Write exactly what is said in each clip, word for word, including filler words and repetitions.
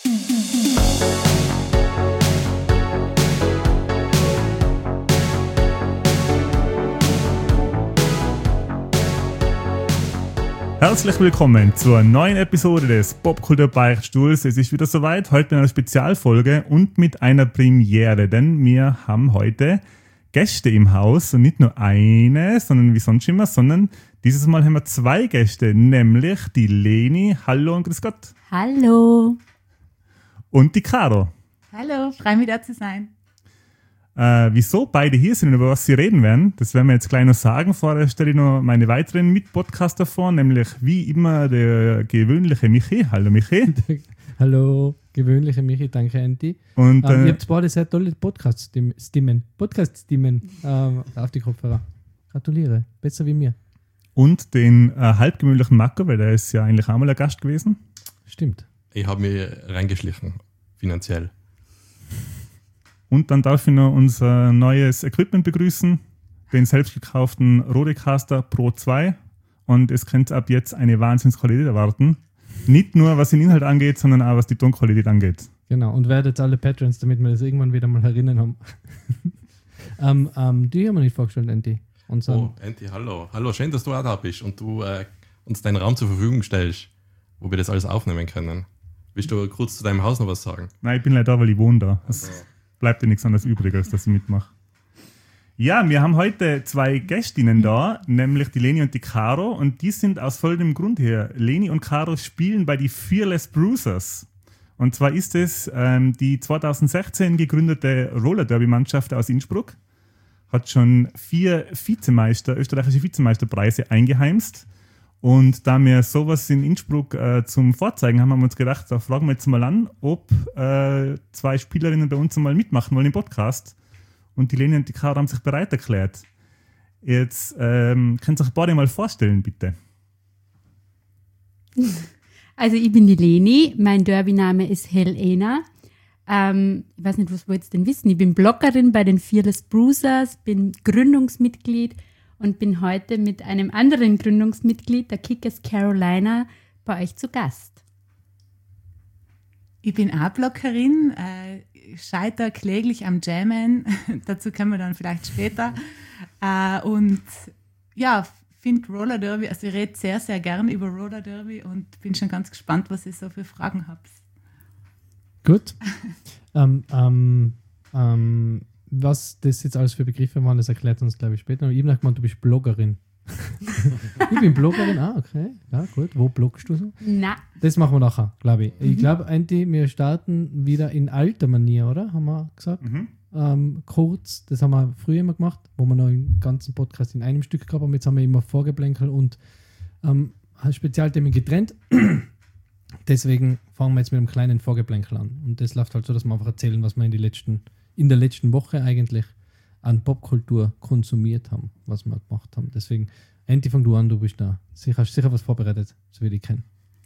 Herzlich willkommen zur neuen Episode des Popkultur-Beichtstuhls. Es ist wieder soweit, heute mit einer Spezialfolge und mit einer Premiere, denn wir haben heute Gäste im Haus und nicht nur eine, sondern wie sonst immer, sondern dieses Mal haben wir zwei Gäste, nämlich die Leni, hallo und grüß Gott. Hallo. Und die Caro. Hallo, frei mich da zu sein. Äh, wieso beide hier sind und über was sie reden werden, das werden wir jetzt gleich noch sagen. Vorher stelle ich noch meine weiteren Mitpodcaster vor, nämlich wie immer der gewöhnliche Michi. Hallo Michi. Hallo, gewöhnliche Michi, danke Andy. Und, ähm, äh, ihr habt beide sehr tolle Podcast-Stimmen, Podcast-Stimmen ähm, auf die Kopfhörer. Gratuliere, besser wie mir. Und den äh, halbgemütlichen Marco, weil der ist ja eigentlich auch mal ein Gast gewesen. Stimmt. Ich habe mich reingeschlichen, finanziell. Und dann darf ich noch unser neues Equipment begrüßen, den selbst gekauften Rodecaster Pro zwei. Und es könnt ab jetzt eine Wahnsinnsqualität erwarten. Nicht nur was den Inhalt angeht, sondern auch was die Tonqualität angeht. Genau, und werdet alle Patrons, damit wir das irgendwann wieder mal erinnern haben. ähm, ähm, die haben wir nicht vorgestellt, Andy. Unser Oh, Andy, hallo. Hallo, schön, dass du auch da bist und du äh, uns deinen Raum zur Verfügung stellst, wo wir das alles aufnehmen können. Willst du kurz zu deinem Haus noch was sagen? Nein, ich bin leider da, weil ich wohne da. Es Also. bleibt ja nichts anderes übrig, als dass ich mitmache. Ja, wir haben heute zwei Gästinnen da, nämlich die Leni und die Caro. Und die sind aus folgendem Grund hier. Leni und Caro spielen bei die Fearless Bruisers. Und zwar ist es ähm, die zweitausendsechzehn gegründete Roller-Derby-Mannschaft aus Innsbruck. Hat schon vier Vizemeister, österreichische Vizemeisterpreise eingeheimst. Und da wir sowas in Innsbruck äh, zum Vorzeigen haben, haben wir uns gedacht, da fragen wir jetzt mal an, ob äh, zwei Spielerinnen bei uns mal mitmachen wollen im Podcast. Und die Leni und die Caro haben sich bereit erklärt. Jetzt ähm, könnt ihr euch beide mal vorstellen, bitte. Also ich bin die Leni, mein Derby-Name ist Helena. Ähm, ich weiß nicht, was wollt ihr denn wissen? Ich bin Bloggerin bei den Fearless Bruisers, bin Gründungsmitglied und bin heute mit einem anderen Gründungsmitglied, der Kickers Carolina, bei euch zu Gast. Ich bin auch Bloggerin, äh, scheiter kläglich am Jammen, dazu kommen wir dann vielleicht später. Äh, und ja, finde Roller Derby, also ich rede sehr, sehr gerne über Roller Derby und bin schon ganz gespannt, was ihr so für Fragen habt. Gut. ähm, ähm, ähm, was das jetzt alles für Begriffe waren, das erklärt uns, glaube ich, später. Ich habe noch gemeint, du bist Bloggerin. Ich bin Bloggerin, ah, okay. Ja, gut. Wo bloggst du so? Na. Das machen wir nachher, glaube ich. Mhm. Ich glaube, Andy, wir starten wieder in alter Manier, oder? Haben wir gesagt? Mhm. Ähm, kurz, das haben wir früher immer gemacht, wo wir noch den ganzen Podcast in einem Stück gehabt haben. Jetzt haben wir immer Vorgeplänkel und ähm, Spezialthemen getrennt. Deswegen fangen wir jetzt mit einem kleinen Vorgeplänkel an. Und das läuft halt so, dass wir einfach erzählen, was wir in, die letzten, in der letzten Woche eigentlich an Popkultur konsumiert haben, was wir gemacht haben. Deswegen, Andy, fang du an, du bist da. Sicher, hast sicher was vorbereitet, so wie ich kenne.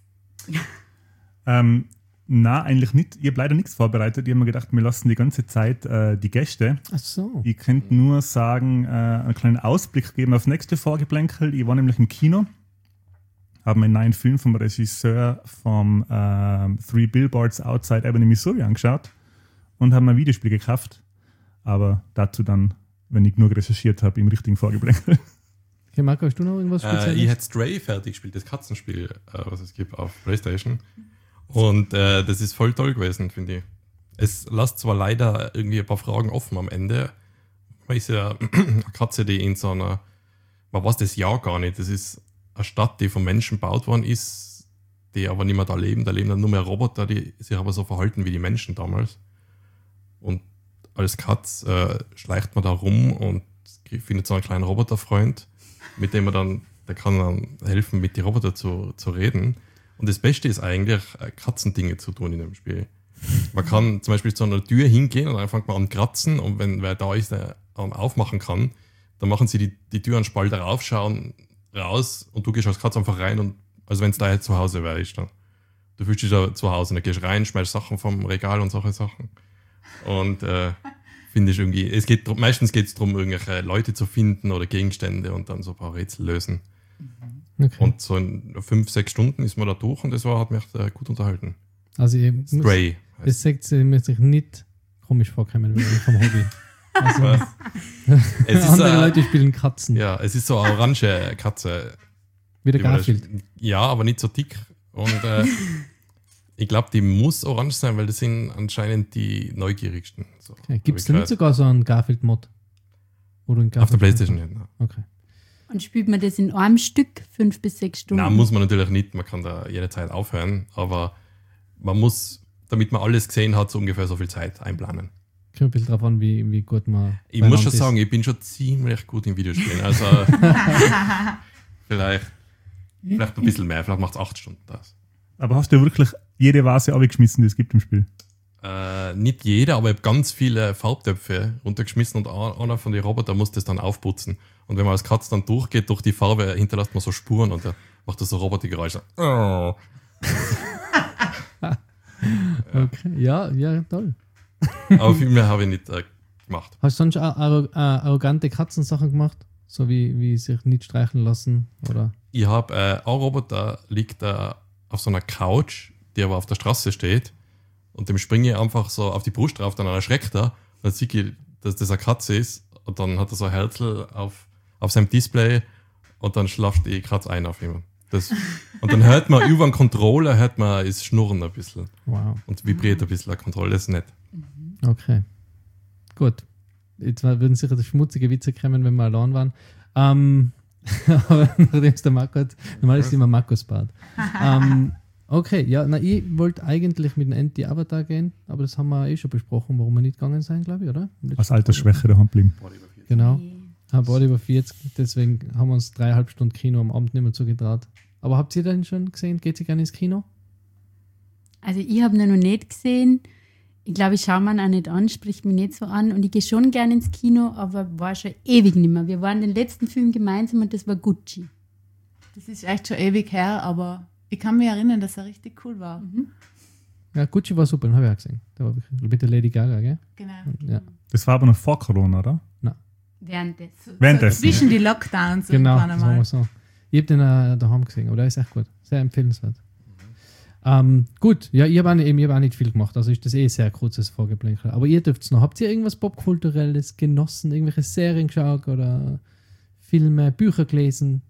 Ähm, na, eigentlich nicht. Ich habe leider nichts vorbereitet. Ich habe mir gedacht, wir lassen die ganze Zeit äh, die Gäste. Ach so. Ich könnte nur sagen, äh, einen kleinen Ausblick geben auf nächste Vorgeplänkel. Ich war nämlich im Kino, habe mir einen neuen Film vom Regisseur vom äh, Three Billboards Outside Ebbing, Missouri angeschaut und habe mir ein Videospiel gekauft. Aber dazu dann, wenn ich genug recherchiert habe, im richtigen Vorgeplänkel. Okay, Marco, hast du noch irgendwas Spezielles? Äh, ich hätte Stray fertig gespielt, das Katzenspiel, äh, was es gibt auf PlayStation. Und äh, das ist voll toll gewesen, finde ich. Es lässt zwar leider irgendwie ein paar Fragen offen am Ende. Man ist ja eine Katze, die in so einer, man weiß das ja gar nicht, das ist eine Stadt, die von Menschen gebaut worden ist, die aber nicht mehr da leben. Da leben dann nur mehr Roboter, die sich aber so verhalten wie die Menschen damals. Und als Katz äh, schleicht man da rum und findet so einen kleinen Roboterfreund, mit dem man dann, der kann dann helfen, mit den Robotern zu, zu reden. Und das Beste ist eigentlich, Katzendinge zu tun in dem Spiel. Man kann zum Beispiel zu einer Tür hingehen und dann fängt man an kratzen und wenn wer da ist, der aufmachen kann, dann machen sie die, die Tür einen Spalt darauf, schauen raus und du gehst als Katz einfach rein und, also wenn es da jetzt zu Hause wäre, ist dann. Du fühlst dich da zu Hause und dann gehst rein, schmeißt Sachen vom Regal und solche Sachen. Und äh, finde ich irgendwie, es geht meistens geht es darum, irgendwelche Leute zu finden oder Gegenstände und dann so ein paar Rätsel lösen. Okay. Und so in fünf, sechs Stunden ist man da durch und das war, hat mich echt, äh, gut unterhalten. Also ich muss, Stray. das sagt sie mir sich nicht komisch vorkommen, wenn ich vom Hobby. Also, Es ist, andere äh, Leute spielen Katzen. Ja, es ist so eine orange Katze. Wie der die man da Garfield. spielt. Ja, aber nicht so dick. Und äh, ich glaube, die muss orange sein, weil das sind anscheinend die neugierigsten. So, Okay. Gibt es hab da ich nicht sogar so einen Garfield-Mod? Oder einen Auf der Garfield Playstation nicht. Nein. Okay. Und spielt man das in einem Stück, fünf bis sechs Stunden? Nein, muss man natürlich nicht. Man kann da jederzeit aufhören. Aber man muss, damit man alles gesehen hat, so ungefähr so viel Zeit einplanen. Kommt ein bisschen drauf an, wie, wie gut man. Ich muss beieinander schon ist. sagen, ich bin schon ziemlich gut im Videospielen. Also vielleicht, vielleicht ein bisschen mehr. Vielleicht macht es acht Stunden das. Aber hast du wirklich jede Vase abgeschmissen, die es gibt im Spiel? Äh, nicht jeder, aber ich habe ganz viele Farbtöpfe runtergeschmissen und ein- einer von den Robotern muss das dann aufputzen. Und wenn man als Katz dann durchgeht, durch die Farbe hinterlässt man so Spuren und dann macht das so Robotergeräusche. Oh. Okay. Ja, ja, toll. Aber viel mehr habe ich nicht äh, gemacht. Hast du sonst auch arro äh, arrogante Katzensachen gemacht? So wie, wie sich nicht streicheln lassen? Oder? Ich habe äh, ein Roboter liegt äh, auf so einer Couch, die aber auf der Straße steht. Und dem springe ich einfach so auf die Brust drauf, dann erschreckt er. Dann sehe ich, dass das eine Katze ist. Und dann hat er so ein Herzl auf, auf seinem Display. Und dann schlaft die Katze ein auf ihm. Das, und dann hört man über den Controller, hört man es schnurren ein bisschen. Wow. Und vibriert ein bisschen der Controller. Das ist nett. Okay. Gut. Jetzt würden sicher die schmutzige Witze kommen, wenn wir allein waren. Ähm, aber nachdem es der Marco hat, normal ist immer Marcos Part. ähm, okay, ja, na, ich wollte eigentlich mit dem Anti-Avatar gehen, aber das haben wir eh schon besprochen, warum wir nicht gegangen sind, glaube ich, oder? Als Altersschwäche daheim geblieben. Genau. Habe beide über vierzig, deswegen haben wir uns dreieinhalb Stunden Kino am Abend nicht mehr zugetraut. Aber habt ihr den schon gesehen? Geht ihr gerne ins Kino? Also ich habe ihn noch nicht gesehen. Ich glaube, ich schaue mir ihn auch nicht an, spricht mich nicht so an. Und ich gehe schon gerne ins Kino, aber war schon ewig nicht mehr. Wir waren den letzten Film gemeinsam und das war Gucci. Das ist echt schon ewig her, aber ich kann mich erinnern, dass er richtig cool war. Ja, Gucci war super, den habe ich auch gesehen. Der war wirklich, mit der Lady Gaga, gell? Genau. Ja, Das war aber noch vor Corona, oder? Während des. Währenddessen. Zwischen die Lockdowns genau, irgendwann sagen wir einmal. so. Ich habe den äh, daheim gesehen, aber der ist echt gut. Sehr empfehlenswert. Ähm, gut, ja, ich habe auch, nicht- eben, ich hab auch nicht viel gemacht, also ist das eh sehr kurzes Vorgeplänkel. Aber ihr dürft es noch. Habt ihr irgendwas Popkulturelles genossen? Irgendwelche Serien geschaut oder Filme, Bücher gelesen?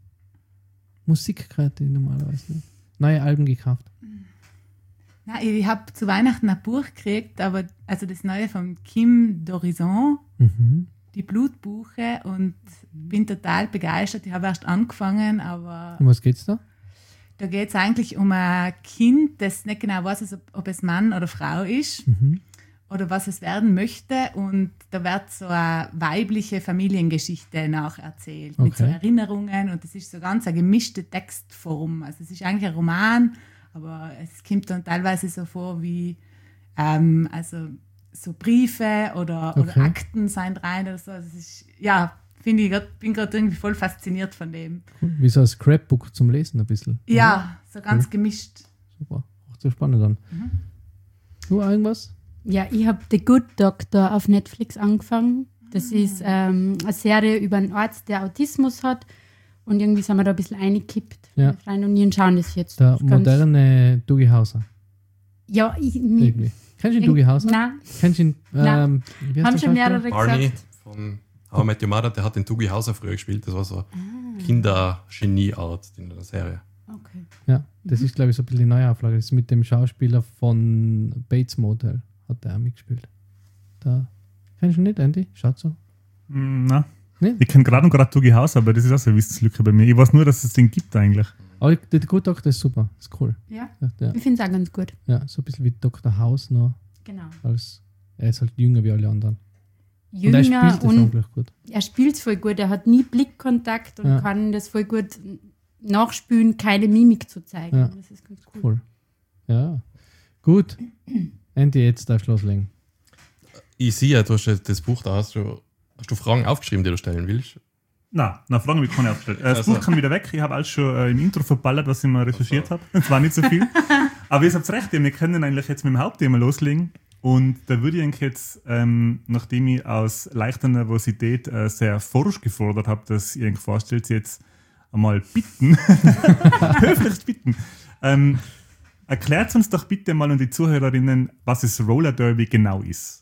Musik gehört ihr normalerweise nicht. Neue Alben gekauft. Nein, ich habe zu Weihnachten ein Buch gekriegt, aber also das neue von Kim Dorison, Mhm. die Blutbuche, und bin total begeistert. Ich habe erst angefangen, aber Um was geht's da? da geht es eigentlich um ein Kind, das nicht genau weiß, ob, ob es Mann oder Frau ist Mhm. oder was es werden möchte. Und da wird so eine weibliche Familiengeschichte nacherzählt mit so Okay. Erinnerungen. Und das ist so ganz eine gemischte Textform. Also es ist eigentlich ein Roman, aber es kommt dann teilweise so vor wie ähm, also so Briefe oder, Okay. oder Akten sind rein oder so. Also es ist, ja, finde ich, grad, bin gerade irgendwie voll fasziniert von dem. Cool. Wie so ein Scrapbook zum Lesen ein bisschen. Ja, so ganz gemischt. Super. Auch so spannend dann. Du auch irgendwas? Ja, ich habe The Good Doctor auf Netflix angefangen. Das ist ähm, eine Serie über einen Arzt, der Autismus hat. Und irgendwie sind wir da ein bisschen eingekippt. Ja. Meine Freunde und ich und schauen das jetzt. Der Das ist ganz- moderne Dougie Hauser. Ja, ich, mich, Irgendwie. Kennst du den Dougie Hauser? Nein, Kennst du ihn? Nein. Ähm, wie heißt haben der schon Schauspieler? mehrere Barney gesagt. von How I Met Your Mother, der hat den Dougie Hauser früher gespielt. Das war so Ah. Kinder-Genie-Art in der Serie. Okay. Ja, das ist, glaube ich, so ein bisschen die Neuauflage. Das ist mit dem Schauspieler von Bates Motel. Hat der auch mitgespielt. Da. Kennst du ihn nicht, Andy? Schaut so. Mm, na. Nee? Ich kenne gerade und gerade Dougie House, aber das ist auch so eine Wissenslücke bei mir. Ich weiß nur, dass es den gibt eigentlich. Aber der Good Doctor ist super. Ist cool. Ja, Ja, ja, ich finde es auch ganz gut. ja, so ein bisschen wie Doktor House nur. Genau. Als, er ist halt jünger wie alle anderen. Und er Jünger spielt das und unglaublich gut. er spielt es voll gut. Er hat nie Blickkontakt und Ja. kann das voll gut nachspülen, keine Mimik zu zeigen. Ja. Das ist ganz cool. Cool. Ja. Gut. Andy, jetzt darfst du loslegen. Ich sehe ja, du hast ja das Buch da. Hast du, hast du Fragen aufgeschrieben, die du stellen willst? Na, na Fragen habe ich keine aufgestellt. Äh, das Also. Buch kann wieder weg. Ich habe alles schon äh, im Intro verballert, was ich mal recherchiert habe. Es war nicht so viel. Aber ihr habt recht, wir können eigentlich jetzt mit dem Hauptthema loslegen. Und da würde ich eigentlich jetzt, ähm, nachdem ich aus leichter Nervosität äh, sehr forsch gefordert habe, dass ihr euch vorstellt, jetzt einmal bitten, höflichst bitten, ähm, Erklärt uns doch bitte mal und die Zuhörerinnen, was das Roller Derby genau ist.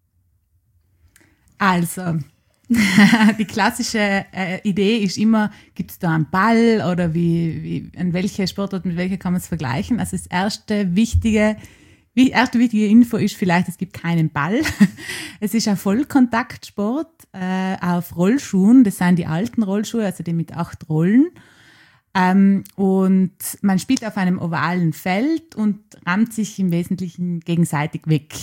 Also, die klassische äh, Idee ist immer, gibt es da einen Ball oder wie, wie, an welche Sportart mit welcher kann man es vergleichen? Also das erste wichtige, wie, erste wichtige Info ist vielleicht, es gibt keinen Ball. Es ist ein Vollkontaktsport äh, auf Rollschuhen, das sind die alten Rollschuhe, also die mit acht Rollen. Ähm, und man spielt auf einem ovalen Feld und rammt sich im Wesentlichen gegenseitig weg.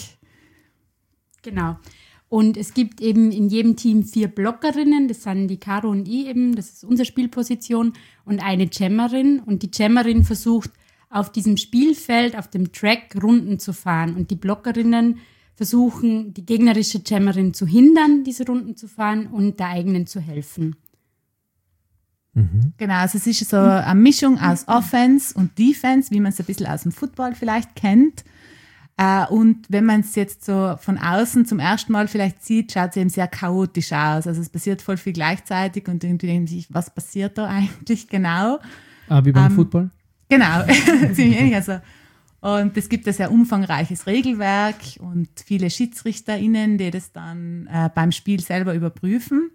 Genau. Und es gibt eben in jedem Team vier Blockerinnen, das sind die Caro und ich eben, das ist unsere Spielposition, und eine Jammerin. Und die Jammerin versucht auf diesem Spielfeld, auf dem Track Runden zu fahren. Und die Blockerinnen versuchen, die gegnerische Jammerin zu hindern, diese Runden zu fahren und der eigenen zu helfen. Mhm. Genau, also es ist so eine Mischung aus Offense und Defense, wie man es ein bisschen aus dem Football vielleicht kennt. Uh, und wenn man es jetzt so von außen zum ersten Mal vielleicht sieht, schaut es eben sehr chaotisch aus. Also es passiert voll viel gleichzeitig und irgendwie denkt sich, was passiert da eigentlich genau? Ah, wie beim Ähm, Football? Genau, ziemlich ähnlich. Also. Und es gibt ein sehr umfangreiches Regelwerk und viele SchiedsrichterInnen, die das dann äh, beim Spiel selber überprüfen.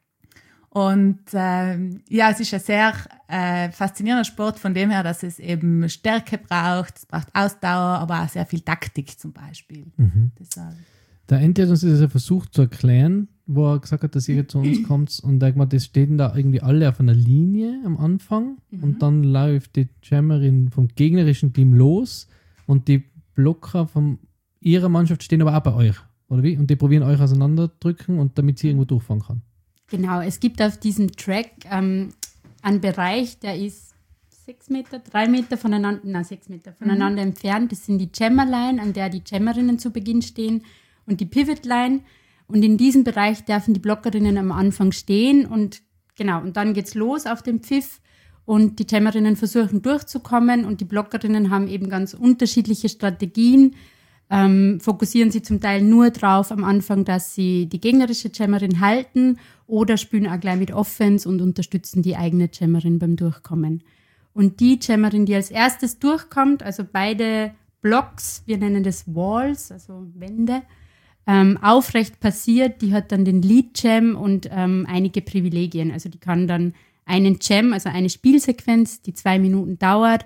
Und ähm, ja, es ist ein sehr äh, faszinierender Sport von dem her, dass es eben Stärke braucht, es braucht Ausdauer, aber auch sehr viel Taktik zum Beispiel. Mhm. Deshalb. Der Enti hat uns das ja versucht zu erklären, wo er gesagt hat, dass ihr zu uns kommt und er hat gesagt, das stehen da irgendwie alle auf einer Linie am Anfang Mhm. und dann läuft die Jammerin vom gegnerischen Team los und die Blocker von ihrer Mannschaft stehen aber auch bei euch, oder wie? Und die probieren euch auseinanderdrücken und damit sie irgendwo durchfahren kann. Genau, es gibt auf diesem Track ähm, einen Bereich, der ist sechs Meter, drei Meter voneinander, nein, sechs Meter voneinander mhm. entfernt. Das sind die Jammerline, an der die Jammerinnen zu Beginn stehen, und die Pivotline. Und in diesem Bereich dürfen die Blockerinnen am Anfang stehen. Und genau, und dann geht's los auf dem Pfiff. Und die Jammerinnen versuchen durchzukommen. Und die Blockerinnen haben eben ganz unterschiedliche Strategien. Ähm, fokussieren sie zum Teil nur drauf am Anfang, dass sie die gegnerische Jammerin halten, oder spielen auch gleich mit Offense und unterstützen die eigene Jammerin beim Durchkommen. Und die Jammerin, die als erstes durchkommt, also beide Blocks, wir nennen das Walls, also Wände, ähm, aufrecht passiert, die hat dann den Lead Jam und ähm, einige Privilegien. Also die kann dann einen Jam, also eine Spielsequenz, die zwei Minuten dauert,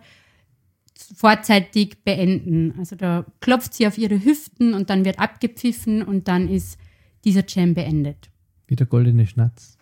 vorzeitig beenden. Also da klopft sie auf ihre Hüften und dann wird abgepfiffen und dann ist dieser Jam beendet. Wie der goldene Schnatz.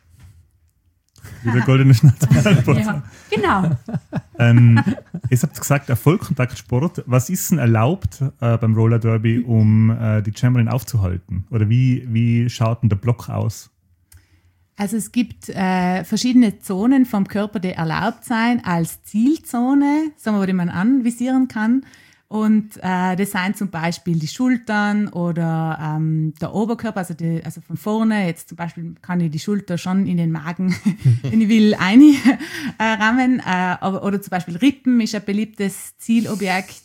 Wie der goldene Schnatz. Ja, genau. ähm, ihr habt gesagt, ein Vollkontaktsport. Was ist denn erlaubt äh, beim Roller Derby, um äh, die Jammerin aufzuhalten? Oder wie, wie schaut denn der Block aus? Also es gibt äh, verschiedene Zonen vom Körper, die erlaubt sein als Zielzone, sagen wir, die man anvisieren kann. Und äh, das sind zum Beispiel die Schultern oder ähm, der Oberkörper, also, die, also von vorne. Jetzt zum Beispiel kann ich die Schulter schon in den Magen, wenn ich will, einrammen. Äh, aber, oder zum Beispiel Rippen ist ein beliebtes Zielobjekt.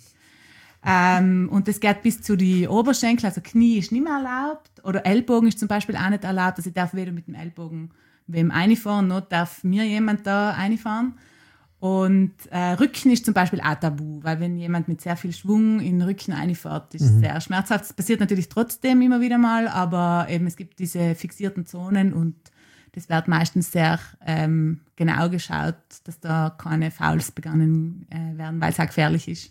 Ähm, und das geht bis zu die Oberschenkel, also Knie ist nicht mehr erlaubt. Oder Ellbogen ist zum Beispiel auch nicht erlaubt. Also ich darf weder mit dem Ellbogen wem reinfahren, noch darf mir jemand da reinfahren. Und äh, Rücken ist zum Beispiel auch tabu, weil wenn jemand mit sehr viel Schwung in den Rücken reinfährt, ist es mhm. sehr schmerzhaft. Es passiert natürlich trotzdem immer wieder mal, aber eben es gibt diese fixierten Zonen und das wird meistens sehr ähm, genau geschaut, dass da keine Fouls begangen äh, werden, weil es auch gefährlich ist.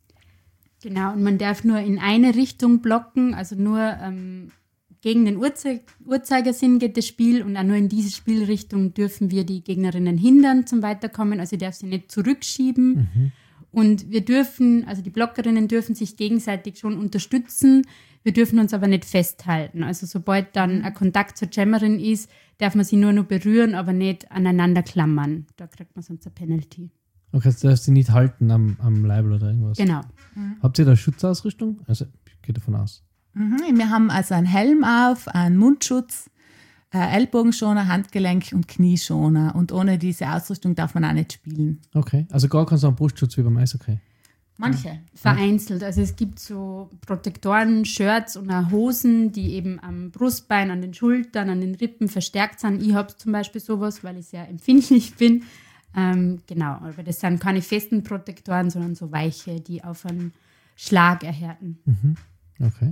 Genau, und man darf nur in eine Richtung blocken, also nur ähm, gegen den Uhrzei- Uhrzeigersinn geht das Spiel, und auch nur in diese Spielrichtung dürfen wir die Gegnerinnen hindern zum Weiterkommen, also ich darf sie nicht zurückschieben. Mhm. Und wir dürfen, also die Blockerinnen dürfen sich gegenseitig schon unterstützen, wir dürfen uns aber nicht festhalten. Also sobald dann ein Kontakt zur Jammerin ist, darf man sie nur noch berühren, aber nicht aneinander klammern. Da kriegt man sonst eine Penalty. Okay, du darfst sie nicht halten am, am Leibel oder irgendwas. Genau. Mhm. Habt ihr da Schutzausrüstung? Also ich gehe davon aus. Mhm, wir haben also einen Helm auf, einen Mundschutz, äh, Ellbogenschoner, Handgelenk und Knieschoner. Und ohne diese Ausrüstung darf man auch nicht spielen. Okay, also gar keinen so einen Brustschutz wie beim Eishockey. Manche. Vereinzelt. Also es gibt so Protektoren, Shirts und auch Hosen, die eben am Brustbein, an den Schultern, an den Rippen verstärkt sind. Ich habe zum Beispiel sowas, weil ich sehr empfindlich bin. Ähm, genau, aber das sind keine festen Protektoren, sondern so weiche, die auf einen Schlag erhärten. Mhm. Okay.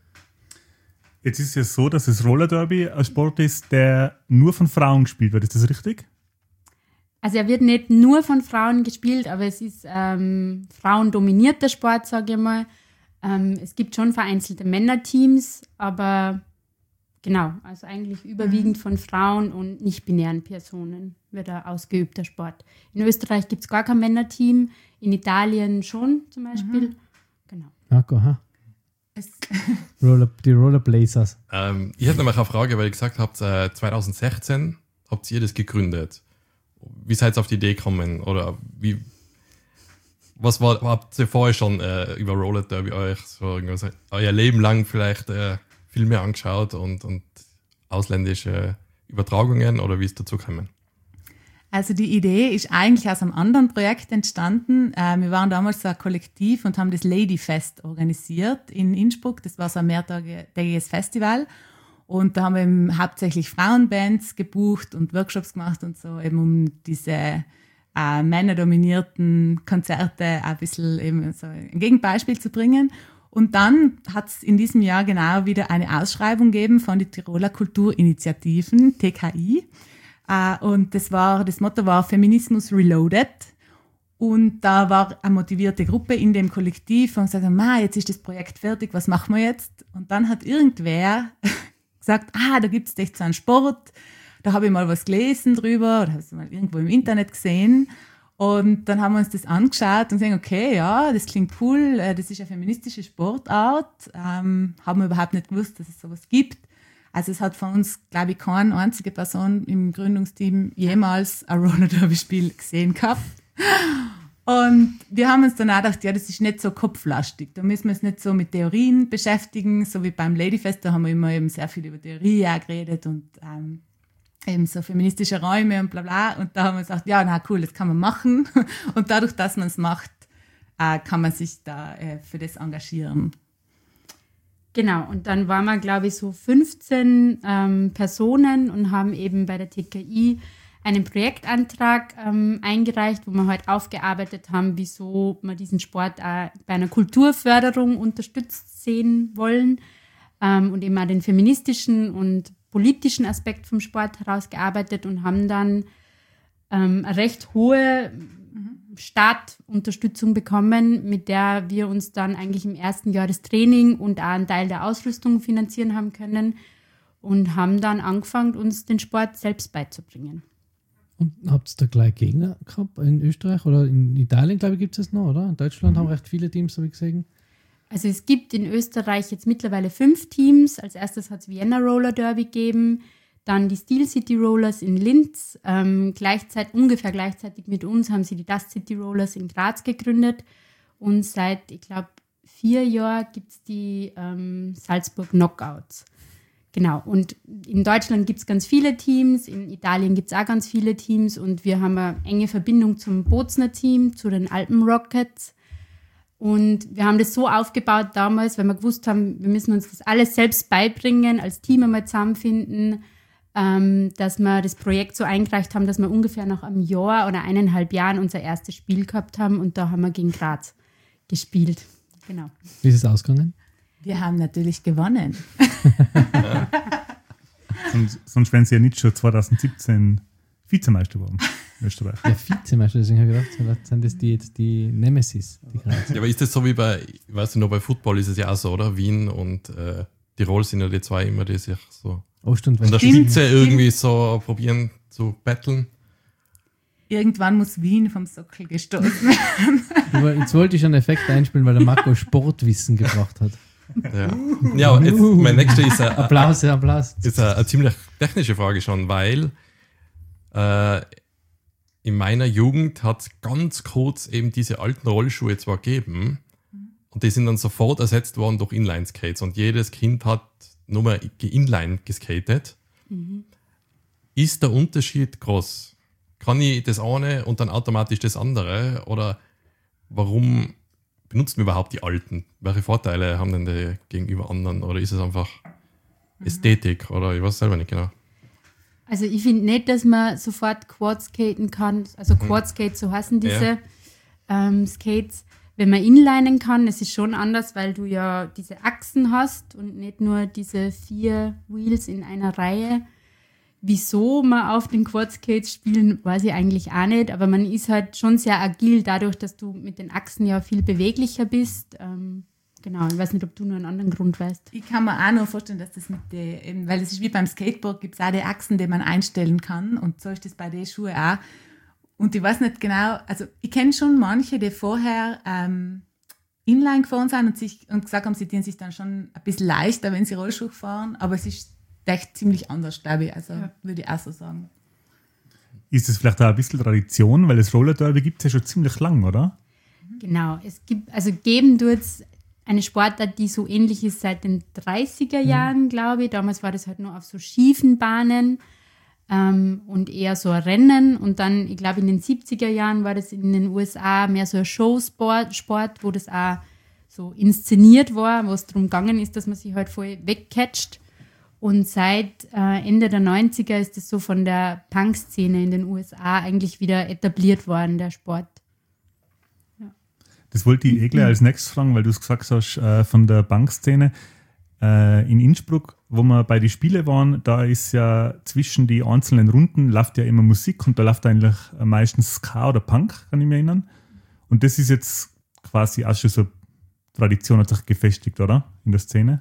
Jetzt ist es ja so, dass das Roller Derby ein Sport ist, der nur von Frauen gespielt wird. Ist das richtig? Also er wird nicht nur von Frauen gespielt, aber es ist ähm, frauendominierter Sport, sage ich mal. Ähm, es gibt schon vereinzelte Männerteams, aber genau, also eigentlich überwiegend von Frauen und nicht-binären Personen wird ein ausgeübter Sport. In Österreich gibt es gar kein Männerteam, in Italien schon zum Beispiel. Mhm. Genau. Marco, ha? Es, Roller, die Rollerblazers. Ähm, ich hätte noch eine Frage, weil ihr gesagt habt, äh, zwanzig sechzehn habt ihr das gegründet. Wie seid ihr auf die Idee gekommen? Oder wie, was war, habt ihr vorher schon äh, über Roller Derby euch so irgendwas, euer Leben lang vielleicht äh, Filme angeschaut und, und ausländische Übertragungen oder wie ist dazu gekommen? Also die Idee ist eigentlich aus einem anderen Projekt entstanden. Äh, wir waren damals so ein Kollektiv und haben das Ladyfest organisiert in Innsbruck. Das war so ein mehrtägiges Festival. Und da haben wir eben hauptsächlich Frauenbands gebucht und Workshops gemacht und so, eben um diese äh, männerdominierten Konzerte ein bisschen eben so ein Gegenbeispiel zu bringen. Und dann hat es in diesem Jahr genau wieder eine Ausschreibung gegeben von den Tiroler Kulturinitiativen, T K I. Uh, und das war, das Motto war Feminismus Reloaded. Und da war eine motivierte Gruppe in dem Kollektiv und gesagt, Ma, jetzt ist das Projekt fertig, was machen wir jetzt? Und dann hat irgendwer gesagt, ah, da gibt es echt so einen Sport, da habe ich mal was gelesen drüber, oder habe es mal irgendwo im Internet gesehen. Und dann haben wir uns das angeschaut und gesagt, okay, ja, das klingt cool, das ist eine feministische Sportart, ähm, haben wir überhaupt nicht gewusst, dass es sowas gibt. Also es hat von uns, glaube ich, keine einzige Person im Gründungsteam jemals ein Roller-Derby-Spiel gesehen gehabt. Und wir haben uns dann auch gedacht, ja, das ist nicht so kopflastig. Da müssen wir uns nicht so mit Theorien beschäftigen, so wie beim Ladyfest, da haben wir immer eben sehr viel über Theorie auch geredet und ähm, eben so feministische Räume und bla bla. Und da haben wir gesagt, ja, na cool, das kann man machen. Und dadurch, dass man es macht, äh, kann man sich da äh, für das engagieren. Genau, und dann waren wir, glaube ich, so fünfzehn ähm, Personen und haben eben bei der T K I einen Projektantrag ähm, eingereicht, wo wir halt aufgearbeitet haben, wieso wir diesen Sport auch bei einer Kulturförderung unterstützt sehen wollen ähm, und eben auch den feministischen und politischen Aspekt vom Sport herausgearbeitet und haben dann ähm, eine recht hohe Startunterstützung bekommen, mit der wir uns dann eigentlich im ersten Jahr das Training und auch einen Teil der Ausrüstung finanzieren haben können und haben dann angefangen, uns den Sport selbst beizubringen. Und habt ihr da gleich Gegner gehabt in Österreich oder in Italien, glaube ich, gibt es noch, oder? In Deutschland mhm. haben recht viele Teams, habe ich gesehen. Also es gibt in Österreich jetzt mittlerweile fünf Teams. Als erstes hat es Vienna Roller Derby gegeben, dann die Steel City Rollers in Linz. Ähm, gleichzeitig, ungefähr gleichzeitig mit uns haben sie die Dust City Rollers in Graz gegründet. Und seit, ich glaube, vier Jahren gibt es die ähm, Salzburg Knockouts. Genau, und in Deutschland gibt es ganz viele Teams, in Italien gibt es auch ganz viele Teams und wir haben eine enge Verbindung zum Bozner Team, zu den Alpen Rockets. Und wir haben das so aufgebaut damals, weil wir gewusst haben, wir müssen uns das alles selbst beibringen, als Team einmal zusammenfinden, ähm, dass wir das Projekt so eingereicht haben, dass wir ungefähr nach einem Jahr oder eineinhalb Jahren unser erstes Spiel gehabt haben und da haben wir gegen Graz gespielt. Genau. Wie ist es ausgegangen? Wir haben natürlich gewonnen. sonst, sonst wären sie ja nicht schon zwanzig siebzehn Vizemeister geworden in Österreich. Ja, Vizemeister, deswegen habe ich gedacht, vielleicht sind das die, die Nemesis. Die ja, aber ist das so wie bei, ich weiß nicht, nur bei Football ist es ja auch so, oder? Wien und äh, Tirol sind ja die zwei immer, die sich so Ost und an der West. Spitze irgendwie so probieren zu battlen. Irgendwann muss Wien vom Sockel gestoßen werden. Aber jetzt wollte ich einen Effekt einspielen, weil der Marco Sportwissen gebracht hat. Ja, ja jetzt, mein nächster ist eine, Applaus, Applaus. ist eine, eine ziemlich technische Frage schon, weil äh, in meiner Jugend hat es ganz kurz eben diese alten Rollschuhe zwar gegeben und die sind dann sofort ersetzt worden durch Inline-Skates und jedes Kind hat nur mal Inline geskatet. Mhm. Ist der Unterschied groß? Kann ich das eine und dann automatisch das andere? Oder warum benutzen wir überhaupt die alten? Welche Vorteile haben denn die gegenüber anderen? Oder ist es einfach Ästhetik? Oder ich weiß selber nicht genau. Also ich finde nicht, dass man sofort Quadskaten kann. Also Quadskates, so heißen diese Ja. ähm, Skates. Wenn man inlinen kann, es ist schon anders, weil du ja diese Achsen hast und nicht nur diese vier Wheels in einer Reihe. Wieso man auf den Quadskates spielen, weiß ich eigentlich auch nicht, aber man ist halt schon sehr agil, dadurch, dass du mit den Achsen ja viel beweglicher bist. Ähm, genau, ich weiß nicht, ob du nur einen anderen Grund weißt. Ich kann mir auch noch vorstellen, dass das mit den, weil es ist wie beim Skateboard, gibt es auch die Achsen, die man einstellen kann und so ist das bei den Schuhen auch. Und ich weiß nicht genau, also ich kenne schon manche, die vorher ähm, Inline gefahren sind und, sich, und gesagt haben, sie tun sich dann schon ein bisschen leichter, wenn sie Rollschuh fahren, aber es ist echt ziemlich anders, glaube ich, also Ja. würde ich auch so sagen. Ist das vielleicht auch ein bisschen Tradition, weil das Roller Derby gibt es ja schon ziemlich lang, oder? Genau, es gibt, also geben tut es eine Sportart, die so ähnlich ist seit den dreißiger Jahren, glaube ich. Damals war das halt nur auf so schiefen Bahnen ähm, und eher so ein Rennen. Und dann, ich glaube, in den siebziger Jahren war das in den U S A mehr so ein Showsport, Sport, wo das auch so inszeniert war, wo es darum gegangen ist, dass man sich halt voll wegcatcht. Und seit äh, Ende der neunziger ist es so von der Punk-Szene in den U S A eigentlich wieder etabliert worden, der Sport. Das wollte ich eh gleich als nächstes fragen, weil du es gesagt hast, äh, von der Bankszene äh, in Innsbruck, wo wir bei den Spielen waren, da ist ja zwischen die einzelnen Runden läuft ja immer Musik und da läuft eigentlich meistens Ska oder Punk, kann ich mich erinnern. Und das ist jetzt quasi auch schon so Tradition, hat sich gefestigt, oder? In der Szene.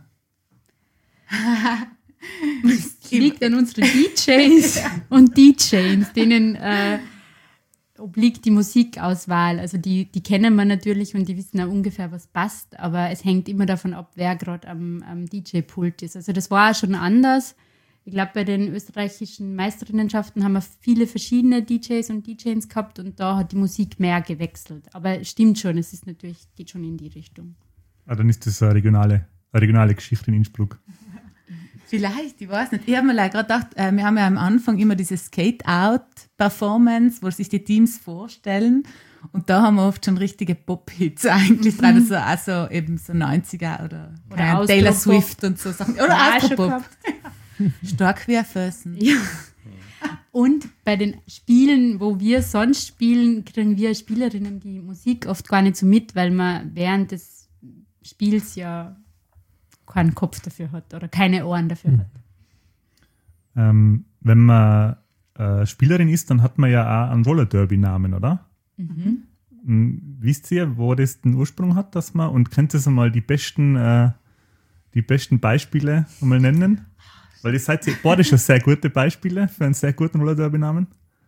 Es liegt an unseren D Js und D Js, denen äh, obliegt die Musikauswahl. Also die, die kennen wir natürlich und die wissen auch ungefähr, was passt, aber es hängt immer davon ab, wer gerade am, am D J-Pult ist. Also das war auch schon anders. Ich glaube, bei den österreichischen Meisterinnenschaften haben wir viele verschiedene D Js und D Js gehabt und da hat die Musik mehr gewechselt. Aber es stimmt schon, es ist natürlich, geht schon in die Richtung. Ah, dann ist das eine regionale, eine regionale Geschichte in Innsbruck. Vielleicht, ich weiß nicht. Ich habe mir gerade gedacht, äh, wir haben ja am Anfang immer diese Skate-Out-Performance, wo sich die Teams vorstellen. Und da haben wir oft schon richtige Pop-Hits eigentlich dran. Also, also eben so neunziger oder, Oder äh, Austropop. Taylor Swift und so Sachen. Oder Ja, schon Austropop. gehabt. Stark wie ein Fössen. Ja. Und bei den Spielen, wo wir sonst spielen, kriegen wir als Spielerinnen die Musik oft gar nicht so mit, weil man während des Spiels ja keinen Kopf dafür hat oder keine Ohren dafür Mhm. hat. Ähm, wenn man äh, Spielerin ist, dann hat man ja auch einen Roller-Derby-Namen, oder? Mhm. M, Wisst ihr, wo das den Ursprung hat, dass man, und könnt ihr so mal die besten, äh, die besten Beispiele mal nennen? Weil das seid ihr, boah, das schon sehr gute Beispiele für einen sehr guten Roller-Derby-Namen.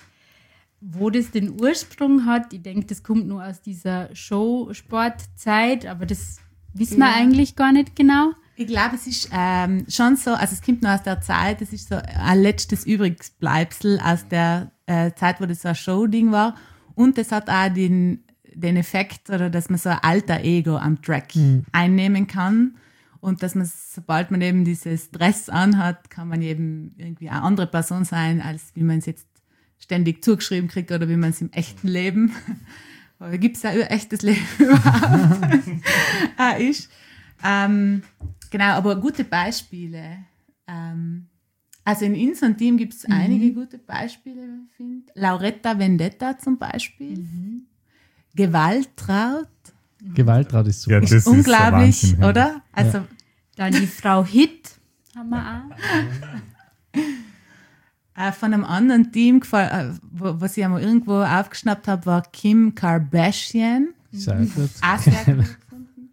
Wo das den Ursprung hat, ich denke, das kommt nur aus dieser Showsportzeit, aber das wissen wir Ja. eigentlich gar nicht genau. Ich glaube, es ist ähm, schon so, also es kommt noch aus der Zeit, es ist so ein letztes Übrigbleibsel aus der äh, Zeit, wo das so ein Show-Ding war. Und es hat auch den, den Effekt, oder dass man so ein alter Ego am Track Mhm. einnehmen kann. Und dass man, sobald man eben dieses Dress anhat, kann man eben irgendwie eine andere Person sein, als wie man es jetzt ständig zugeschrieben kriegt oder wie man es im echten Leben, gibt es ja ein echtes Leben überhaupt, auch ist. Ähm, genau, aber gute Beispiele. Ähm, also in unserem Team gibt es einige gute Beispiele, wie ich finde. Lauretta Vendetta zum Beispiel. Gewaltraut. Gewaltrat ist super. Ja, Ist das ist unglaublich, der Wahnsinn, ja. oder? Also Dann die Frau Hit haben wir auch. äh, von einem anderen Team, gefall- äh, wo, was ich einmal irgendwo aufgeschnappt habe, war Kim Kardashian. Sehr gut. Auch sehr gut gefunden.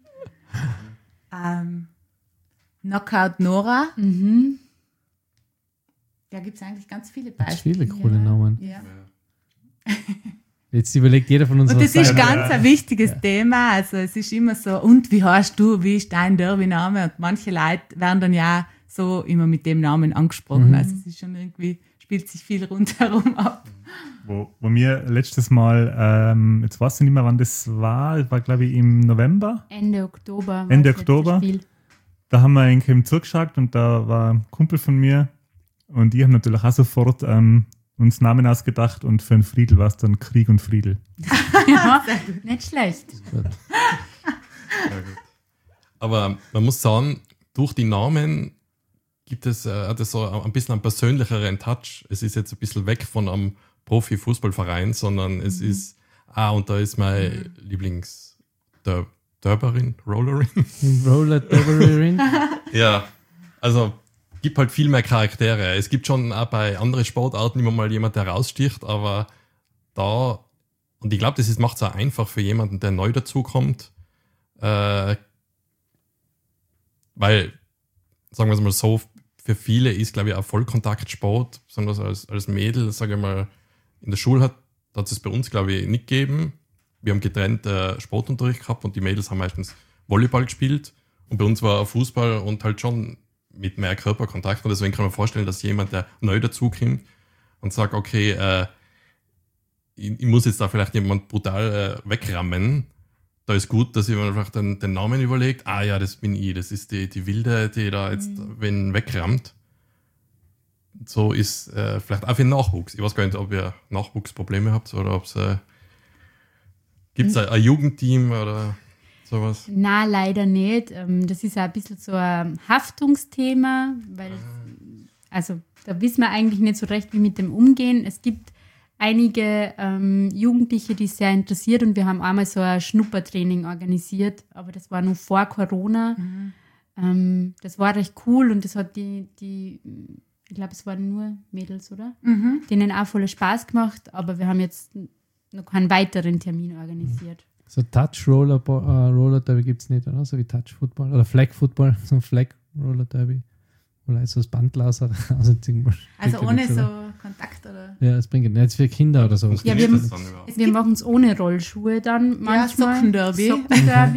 ähm, Knockout Nora. Mhm. Da gibt es eigentlich ganz viele Ganz Beispiele. viele coole Ja. Namen. Ja. Jetzt überlegt jeder von uns Und das was ist sein- ganz ein wichtiges Thema. Also es ist immer so, und wie heißt du, wie ist dein Derby-Name? Und manche Leute werden dann ja so immer mit dem Namen angesprochen. Mhm. Also es ist schon irgendwie, spielt sich viel rundherum ab. Wo, wo mir letztes Mal, ähm, jetzt weiß ich nicht mehr, wann das war, war glaube ich im November, Ende Oktober. war Ende das letzte Oktober. Spiel. da haben wir eigentlich eben zugeschaut und da war ein Kumpel von mir und ich habe natürlich auch sofort ähm, uns Namen ausgedacht und für einen Friedel war es dann Krieg und Friedel. Ja, nicht schlecht. Gut. Aber man muss sagen, durch die Namen gibt es äh, hat es so ein bisschen einen persönlicheren Touch. Es ist jetzt ein bisschen weg von einem Profi-Fußballverein, sondern es Mhm. ist, ah, und da ist meine Lieblings-Derberin, Rollerin. Roller Derby. Ja, also gibt halt viel mehr Charaktere. Es gibt schon auch bei anderen Sportarten immer mal jemand, der raussticht, aber da, und ich glaube, das macht es auch einfach für jemanden, der neu dazukommt, äh, weil, sagen wir es mal so, für viele ist, glaube ich, auch Vollkontaktsport, besonders als, als Mädel, sage ich mal, in der Schule hat, hat es bei uns, glaube ich, nicht gegeben. Wir haben getrennt äh, Sportunterricht gehabt und die Mädels haben meistens Volleyball gespielt und bei uns war Fußball und halt schon mit mehr Körperkontakt und deswegen kann man vorstellen, dass jemand, der neu dazukommt und sagt, okay, äh, ich, ich muss jetzt da vielleicht jemand brutal äh, wegrammen, da ist gut, dass ich mir einfach den, den Namen überlegt, ah ja, das bin ich, das ist die, die Wilde, die da jetzt mhm. wen wegrammt. So ist äh, vielleicht auch für den Nachwuchs. Ich weiß gar nicht, ob ihr Nachwuchsprobleme habt oder ob es äh, gibt es ein, ein Jugendteam oder sowas? Na, leider nicht. Ähm, Das ist auch ein bisschen so ein Haftungsthema, weil, also da wissen wir eigentlich nicht so recht, wie mit dem umgehen. Es gibt einige ähm, Jugendliche, die es sehr interessiert und wir haben einmal so ein Schnuppertraining organisiert, aber das war nur vor Corona. Mhm. Ähm, das war recht cool und das hat die, die ich glaube, es waren nur Mädels, oder? Mhm. Denen auch voll Spaß gemacht, aber wir haben jetzt noch keinen weiteren Termin organisiert. So Touch-Roller äh, Roller Derby gibt es nicht, oder? So wie Touch-Football oder Flag-Football, so ein Flag-Roller Derby. Oder so das Bandlaser. Also, also ohne so Kontakt, oder? Ja, das bringt nicht. Jetzt für Kinder oder sowas. Ja, wir, wir machen es ohne Rollschuhe dann manchmal. Ja, Sockenderby. Sockenderby.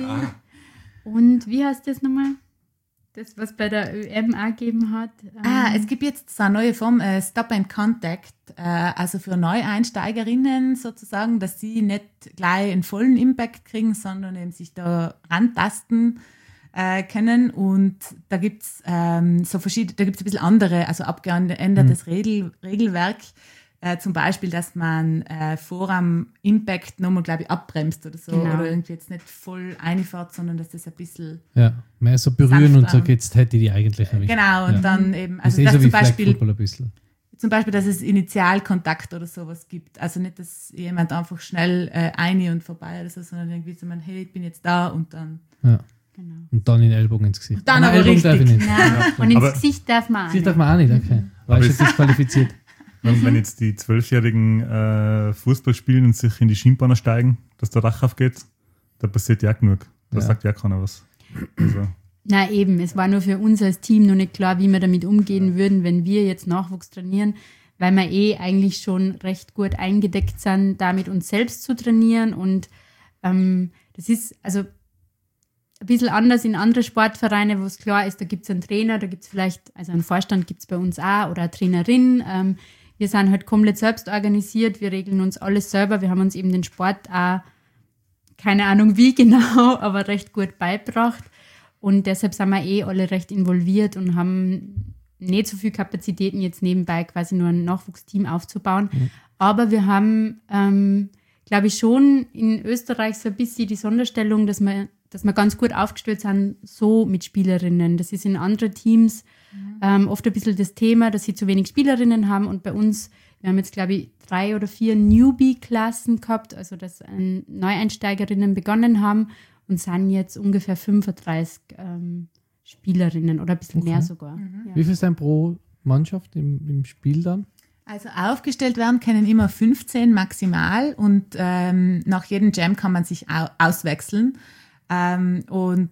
Und wie heißt das nochmal? Das, was bei der Ö M auch gegeben hat. Ah, es gibt jetzt so eine neue Form, äh, Stop and Contact, äh, also für Neueinsteigerinnen sozusagen, dass sie nicht gleich einen vollen Impact kriegen, sondern eben sich da rantasten äh, können. Und da gibt es ähm, so verschiedene, da gibt es ein bisschen andere, also abgeändertes mhm. Regel, Regelwerk. Äh, zum Beispiel, dass man äh, vor am Impact nochmal, glaube ich, abbremst oder so. Genau. Oder irgendwie jetzt nicht voll reinfährt, sondern dass das ein bisschen. Ja, mehr so berühren sanft und so an. geht's, hätte die eigentlich erwischt. Genau, und ja. dann eben, das also ist eh dass so wie zum Beispiel, Flag-Football ein bisschen. zum Beispiel, dass es Initialkontakt oder sowas gibt. Also nicht, dass jemand einfach schnell äh, eine und vorbei oder so, sondern irgendwie so, man, hey, ich bin jetzt da und dann. Ja. Genau. Und dann in den Ellbogen ins Gesicht. Dann Nein, aber Ellbogen darf ich richtig. nicht. Nein, und ins Aber- Gesicht darf man auch Gesicht darf nicht. man auch nicht, okay. War Aber schon es- disqualifiziert. Wenn, wenn jetzt die Zwölfjährigen äh, Fußball spielen und sich in die Schienbeine steigen, dass der Dach aufgeht, da passiert ja genug. Da Ja. sagt ja keiner was. Also, Na eben, es war nur für uns als Team noch nicht klar, wie wir damit umgehen würden, wenn wir jetzt Nachwuchs trainieren, weil wir eh eigentlich schon recht gut eingedeckt sind, damit uns selbst zu trainieren. Und ähm, das ist also ein bisschen anders in andere Sportvereine, wo es klar ist, da gibt es einen Trainer, da gibt es vielleicht, also einen Vorstand gibt es bei uns auch oder eine Trainerin. Ähm, wir sind halt komplett selbst organisiert, wir regeln uns alles selber, wir haben uns eben den Sport auch, keine Ahnung wie genau, aber recht gut beigebracht. Und deshalb sind wir eh alle recht involviert und haben nicht so viel Kapazitäten, jetzt nebenbei quasi nur ein Nachwuchsteam aufzubauen. Mhm. Aber wir haben, ähm, glaube ich, schon in Österreich so ein bisschen die Sonderstellung, dass wir, dass wir ganz gut aufgestellt sind, so mit Spielerinnen. Das ist in anderen Teams mhm. ähm, oft ein bisschen das Thema, dass sie zu wenig Spielerinnen haben. Und bei uns, wir haben jetzt, glaube ich, drei oder vier Newbie-Klassen gehabt, also dass ähm, Neueinsteigerinnen begonnen haben und sind jetzt ungefähr fünfunddreißig ähm, Spielerinnen oder ein bisschen Okay. mehr sogar. Mhm. Ja. Wie viel sind pro Mannschaft im, im Spiel dann? Also aufgestellt werden können immer fünfzehn maximal und ähm, nach jedem Jam kann man sich au- auswechseln. Ähm, und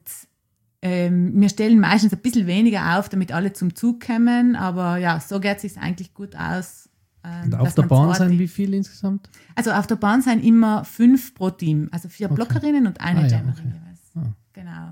ähm, wir stellen meistens ein bisschen weniger auf, damit alle zum Zug kommen, aber ja, so geht es sich eigentlich gut aus. Ähm, Und auf dass der man Bahn zwei sind Team- wie viele insgesamt? Also auf der Bahn sind immer fünf pro Team, also vier Okay. Blockerinnen und eine Ah, ja, Jammerin okay. jeweils. Ah. Genau.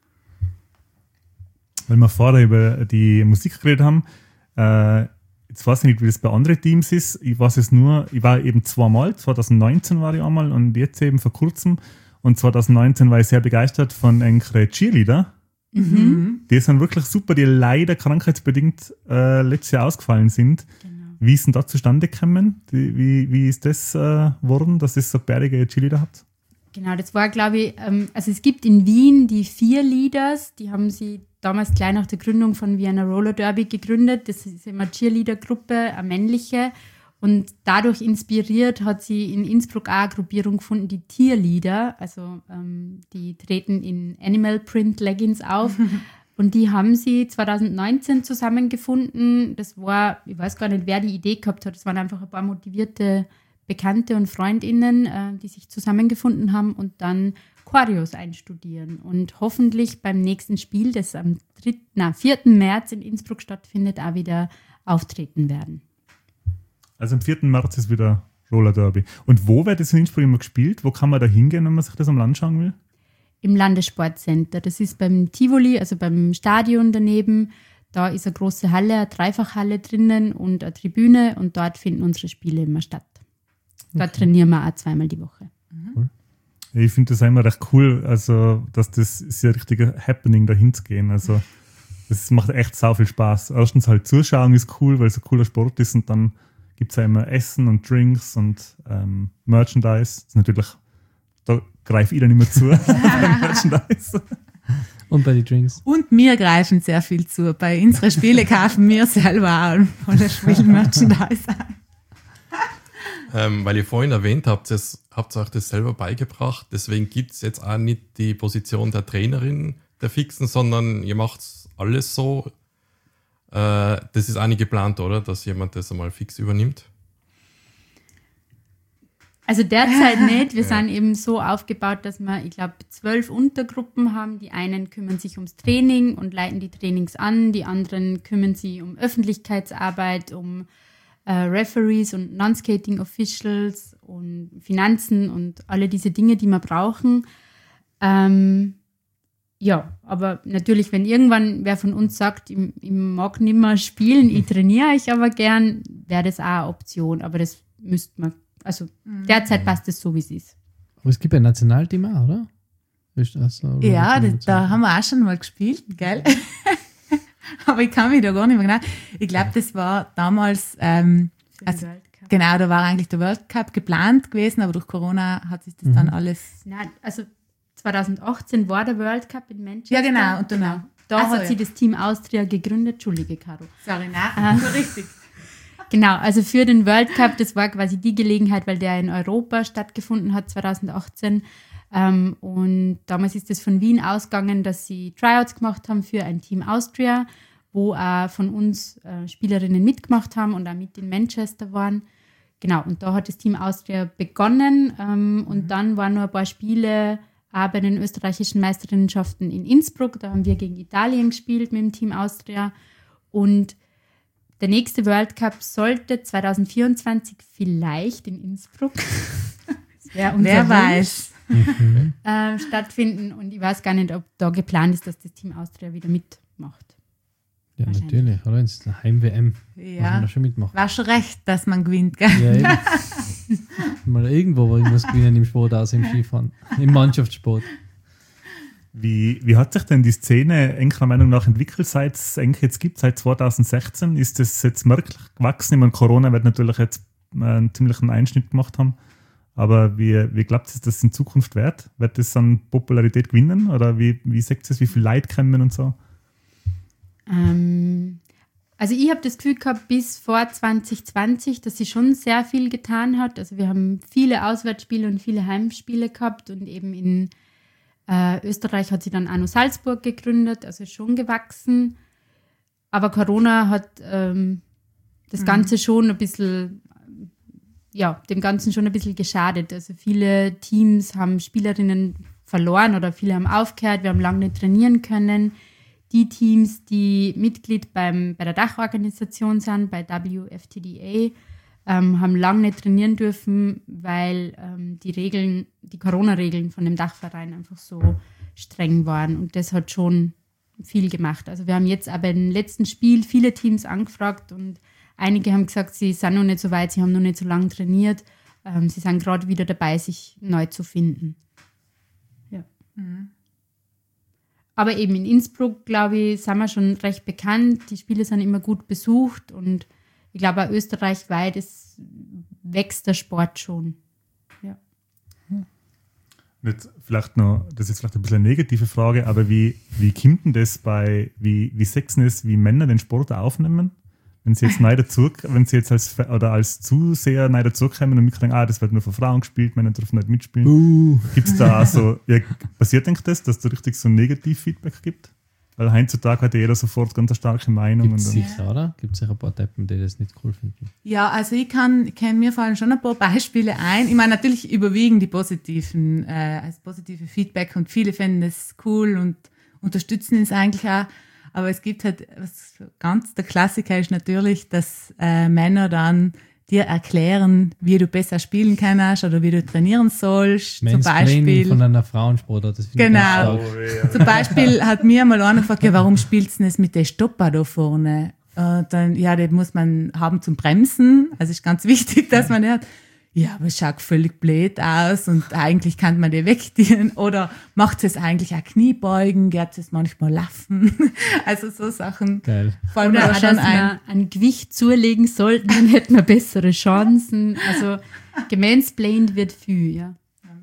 weil wir vorher über die Musik geredet haben, äh, jetzt weiß ich nicht, wie das bei anderen Teams ist. Ich weiß es nur, ich war eben zweimal, zwanzig neunzehn war ich einmal und jetzt eben vor kurzem. Und zwanzig neunzehn war ich sehr begeistert von einem Cheerleader. Mhm. Die sind wirklich super, die leider krankheitsbedingt äh, letztes Jahr ausgefallen sind. Genau. Wie ist denn da zustande gekommen? Die, wie, wie ist das äh, geworden, dass ihr so bärige Cheerleader habt? Genau, das war, glaube ich, ähm, also es gibt in Wien die vier Leaders, die haben sie damals gleich nach der Gründung von Vienna Roller Derby gegründet. Das ist immer eine Cheerleader-Gruppe, eine männliche. Und dadurch inspiriert hat sie in Innsbruck auch eine Gruppierung gefunden, die Tierleader. Also ähm, die treten in Animal Print Leggings auf. Und die haben sie zwanzig neunzehn zusammengefunden. Das war, ich weiß gar nicht, wer die Idee gehabt hat. Es waren einfach ein paar motivierte Bekannte und FreundInnen, äh, die sich zusammengefunden haben und dann Choreos einstudieren. Und hoffentlich beim nächsten Spiel, das am dritten, na, vierten März in Innsbruck stattfindet, auch wieder auftreten werden. Also am vierten März ist wieder Roller Derby. Und wo wird das in Innsbruck immer gespielt? Wo kann man da hingehen, wenn man sich das am Land schauen will? Im Landessportcenter. Das ist beim Tivoli, also beim Stadion daneben. Da ist eine große Halle, eine Dreifachhalle drinnen und eine Tribüne und dort finden unsere Spiele immer statt. Dort okay. trainieren wir auch zweimal die Woche. Cool. Ich finde das immer recht cool, also dass das ist ja ein richtiger Happening, dahin zu gehen. Also das macht echt sau viel Spaß. Erstens halt zuschauen ist cool, weil es ein cooler Sport ist und dann gibt es ja immer Essen und Drinks und ähm, Merchandise. Das ist natürlich, da greife ich dann immer zu beim Merchandise. Und bei den Drinks. Und wir greifen sehr viel zu. Bei unseren Spielen kaufen wir selber auch von der Spiel-Merchandise ein. Ähm, weil ihr vorhin erwähnt habt, das, habt ihr euch das selber beigebracht. Deswegen gibt es jetzt auch nicht die Position der Trainerin der Fixen, sondern ihr macht alles so. Äh, das ist auch nicht geplant, oder? Dass jemand das einmal fix übernimmt? Also derzeit nicht. Wir ja. sind eben so aufgebaut, dass wir, ich glaube, zwölf Untergruppen haben. Die einen kümmern sich ums Training und leiten die Trainings an. Die anderen kümmern sich um Öffentlichkeitsarbeit, um Uh, Referees und Non-Skating Officials und Finanzen und alle diese Dinge, die wir brauchen. Ähm, ja, aber natürlich, wenn irgendwann wer von uns sagt, ich, ich mag nicht mehr spielen, ich trainiere euch aber gern, wäre das auch eine Option. Aber das müsste man, also mhm. derzeit passt es so, wie es ist. Aber es gibt ein Nationalteam auch, oder? Ist das so, oder? Ja, das, da haben wir auch schon mal gespielt, gell? Aber ich kann mich da gar nicht mehr genau. Ich glaube, das war damals, ähm, also, genau, da war eigentlich der World Cup geplant gewesen, aber durch Corona hat sich das mhm. dann alles. Nein, also zwanzig achtzehn war der World Cup in Manchester. Ja, genau. Und genau. Da also, hat ja. sie das Team Austria gegründet. Entschuldige, Caro. Sorry, nein, äh, so richtig. Genau, also für den World Cup, das war quasi die Gelegenheit, weil der in Europa stattgefunden hat, zwanzig achtzehn. Ähm, und damals ist es von Wien ausgegangen, dass sie Tryouts gemacht haben für ein Team Austria, wo auch von uns äh, Spielerinnen mitgemacht haben und auch mit in Manchester waren. Genau, und da hat das Team Austria begonnen ähm, mhm. und dann waren noch ein paar Spiele auch bei den österreichischen Meisterinnenschaften in Innsbruck. Da haben wir gegen Italien gespielt mit dem Team Austria und der nächste World Cup sollte zwanzig vierundzwanzig vielleicht in Innsbruck Wer weiß. Mhm. Äh, stattfinden. Und ich weiß gar nicht, ob da geplant ist, dass das Team Austria wieder mitmacht. Ja, natürlich. Oder? Das ist eine Heim-W M. Ja, da schon mitmachen. War schon recht, dass man gewinnt, gell? Ja, eben. Mal irgendwo wo irgendwas gewinnen im Sport, außer im Skifahren. Im Mannschaftssport. Wie, wie hat sich denn die Szene engerer Meinung nach entwickelt, seit es eigentlich jetzt gibt, seit zwanzig sechzehn? Ist das jetzt merklich gewachsen? Ich meine, Corona wird natürlich jetzt einen ziemlichen Einschnitt gemacht haben. Aber wie, wie glaubt ihr, dass das in Zukunft wird? Wird das an Popularität gewinnen? Oder wie, wie sagt ihr es, wie viel Leute kommen und so? Ähm, also ich habe das Gefühl gehabt, bis vor zwanzig zwanzig, dass sie schon sehr viel getan hat. Also wir haben viele Auswärtsspiele und viele Heimspiele gehabt und eben in äh, Österreich hat sie dann Anno Salzburg gegründet, also schon gewachsen. Aber Corona hat ähm, das Ganze mhm. schon ein bisschen, ja, dem Ganzen schon ein bisschen geschadet. Also viele Teams haben Spielerinnen verloren oder viele haben aufgehört, wir haben lange nicht trainieren können. Die Teams, die Mitglied beim, bei der Dachorganisation sind, bei W F T D A, ähm, haben lange nicht trainieren dürfen, weil ähm, die Regeln, die Corona-Regeln von dem Dachverein einfach so streng waren. Und das hat schon viel gemacht. Also wir haben jetzt aber im letzten Spiel viele Teams angefragt und einige haben gesagt, sie sind noch nicht so weit, sie haben noch nicht so lange trainiert. Ähm, sie sind gerade wieder dabei, sich neu zu finden. Ja. Mhm. Aber eben in Innsbruck, glaube ich, sind wir schon recht bekannt. Die Spiele sind immer gut besucht und ich glaube auch österreichweit ist, wächst der Sport schon. Ja. Nicht, vielleicht noch, das ist vielleicht ein bisschen eine negative Frage, aber wie, wie kommt denn das bei, wie, wie sexen es, wie Männer den Sport aufnehmen? Wenn sie jetzt neu dazu, wenn sie jetzt als, oder als Zuseher neu dazukommen und mitkriegen, ah, das wird nur von Frauen gespielt, Männer dürfen nicht mitspielen. Uh. Gibt es da auch so, ja, passiert denn das, dass es da richtig so ein Negativ-Feedback gibt? Weil heutzutage hat ja jeder sofort ganz eine starke Meinung. Gibt es und dann, sicher, oder? Gibt es sicher ein paar Deppen, die das nicht cool finden. Ja, also ich kann, ich kenn, mir fallen schon ein paar Beispiele ein. Ich meine, natürlich überwiegen die positiven, äh, als positive Feedback und viele finden es cool und unterstützen es eigentlich auch. Aber es gibt halt, was ganz der Klassiker ist natürlich, dass äh, Männer dann dir erklären, wie du besser spielen kannst oder wie du trainieren sollst. Zum Beispiel von einer Frauensportart. Das finde ich genau. ganz stark. Zum Beispiel hat mir mal einer gefragt, ja, warum spielst du das mit der Stopper da vorne? Äh, dann, ja, den muss man haben zum Bremsen. Also ist ganz wichtig, dass man den hat. Ja, aber es schaut völlig blöd aus und eigentlich kann man den wegdienen. Oder macht es eigentlich auch Kniebeugen, geht es manchmal laufen. Also so Sachen Geil. fallen mir Oder da auch, schon dass ein. wir ein Gewicht zulegen sollten, dann hätten wir bessere Chancen. Also gemansplained wird viel, ja.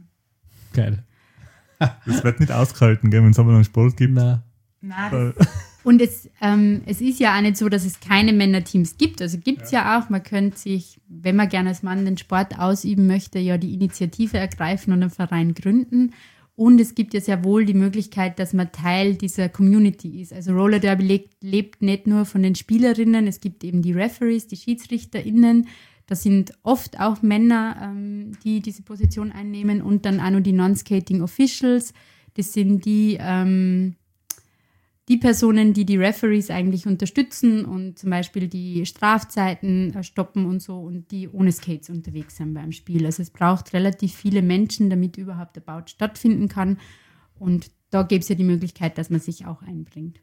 Geil. das wird nicht ausgehalten, gell, wenn es aber noch einen Sport gibt. Na, Nein, Äh, Und es, ähm, es ist ja auch nicht so, dass es keine Männerteams gibt. Also gibt es ja. ja auch. Man könnte sich, wenn man gerne als Mann den Sport ausüben möchte, ja die Initiative ergreifen und einen Verein gründen. Und es gibt ja sehr wohl die Möglichkeit, dass man Teil dieser Community ist. Also Roller Derby lebt, lebt nicht nur von den Spielerinnen, es gibt eben die Referees, die SchiedsrichterInnen. Das sind oft auch Männer, ähm, die diese Position einnehmen und dann auch noch die Non-Skating Officials. Das sind die... Ähm, die Personen, die die Referees eigentlich unterstützen und zum Beispiel die Strafzeiten stoppen und so und die ohne Skates unterwegs sind beim Spiel. Also es braucht relativ viele Menschen, damit überhaupt der Bout stattfinden kann. Und da gäbe es ja die Möglichkeit, dass man sich auch einbringt.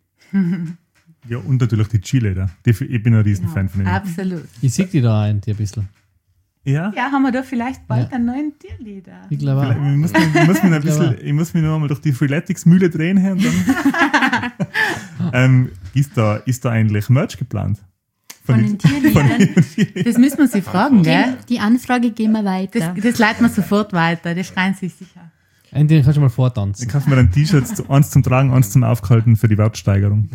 ja, und natürlich die Cheerleader. Die, ich bin ein Riesenfan Genau. von ihnen. absolut. ich sehe die da ein, die ein bisschen. Ja? Ja, haben wir da vielleicht bald Ja. einen neuen Tierleader? Ich glaube Vielleicht- auch. Ich muss, mich, ich, muss mich ein Ja. bisschen, ich muss mich noch einmal durch die Freeletics-Mühle drehen hier und dann. ähm, ist, da, ist da eigentlich Merch geplant? Von den Tierliedern. Das müssen wir sie fragen, gell? Die Anfrage gehen wir Das, weiter. das leiten wir sofort weiter, das schreien sie sicher. Einen, den kannst du mal Ich vortanzen. kaufe mir dann T-Shirts, zu- eins zum Tragen, eins zum Aufhalten für die Wertsteigerung.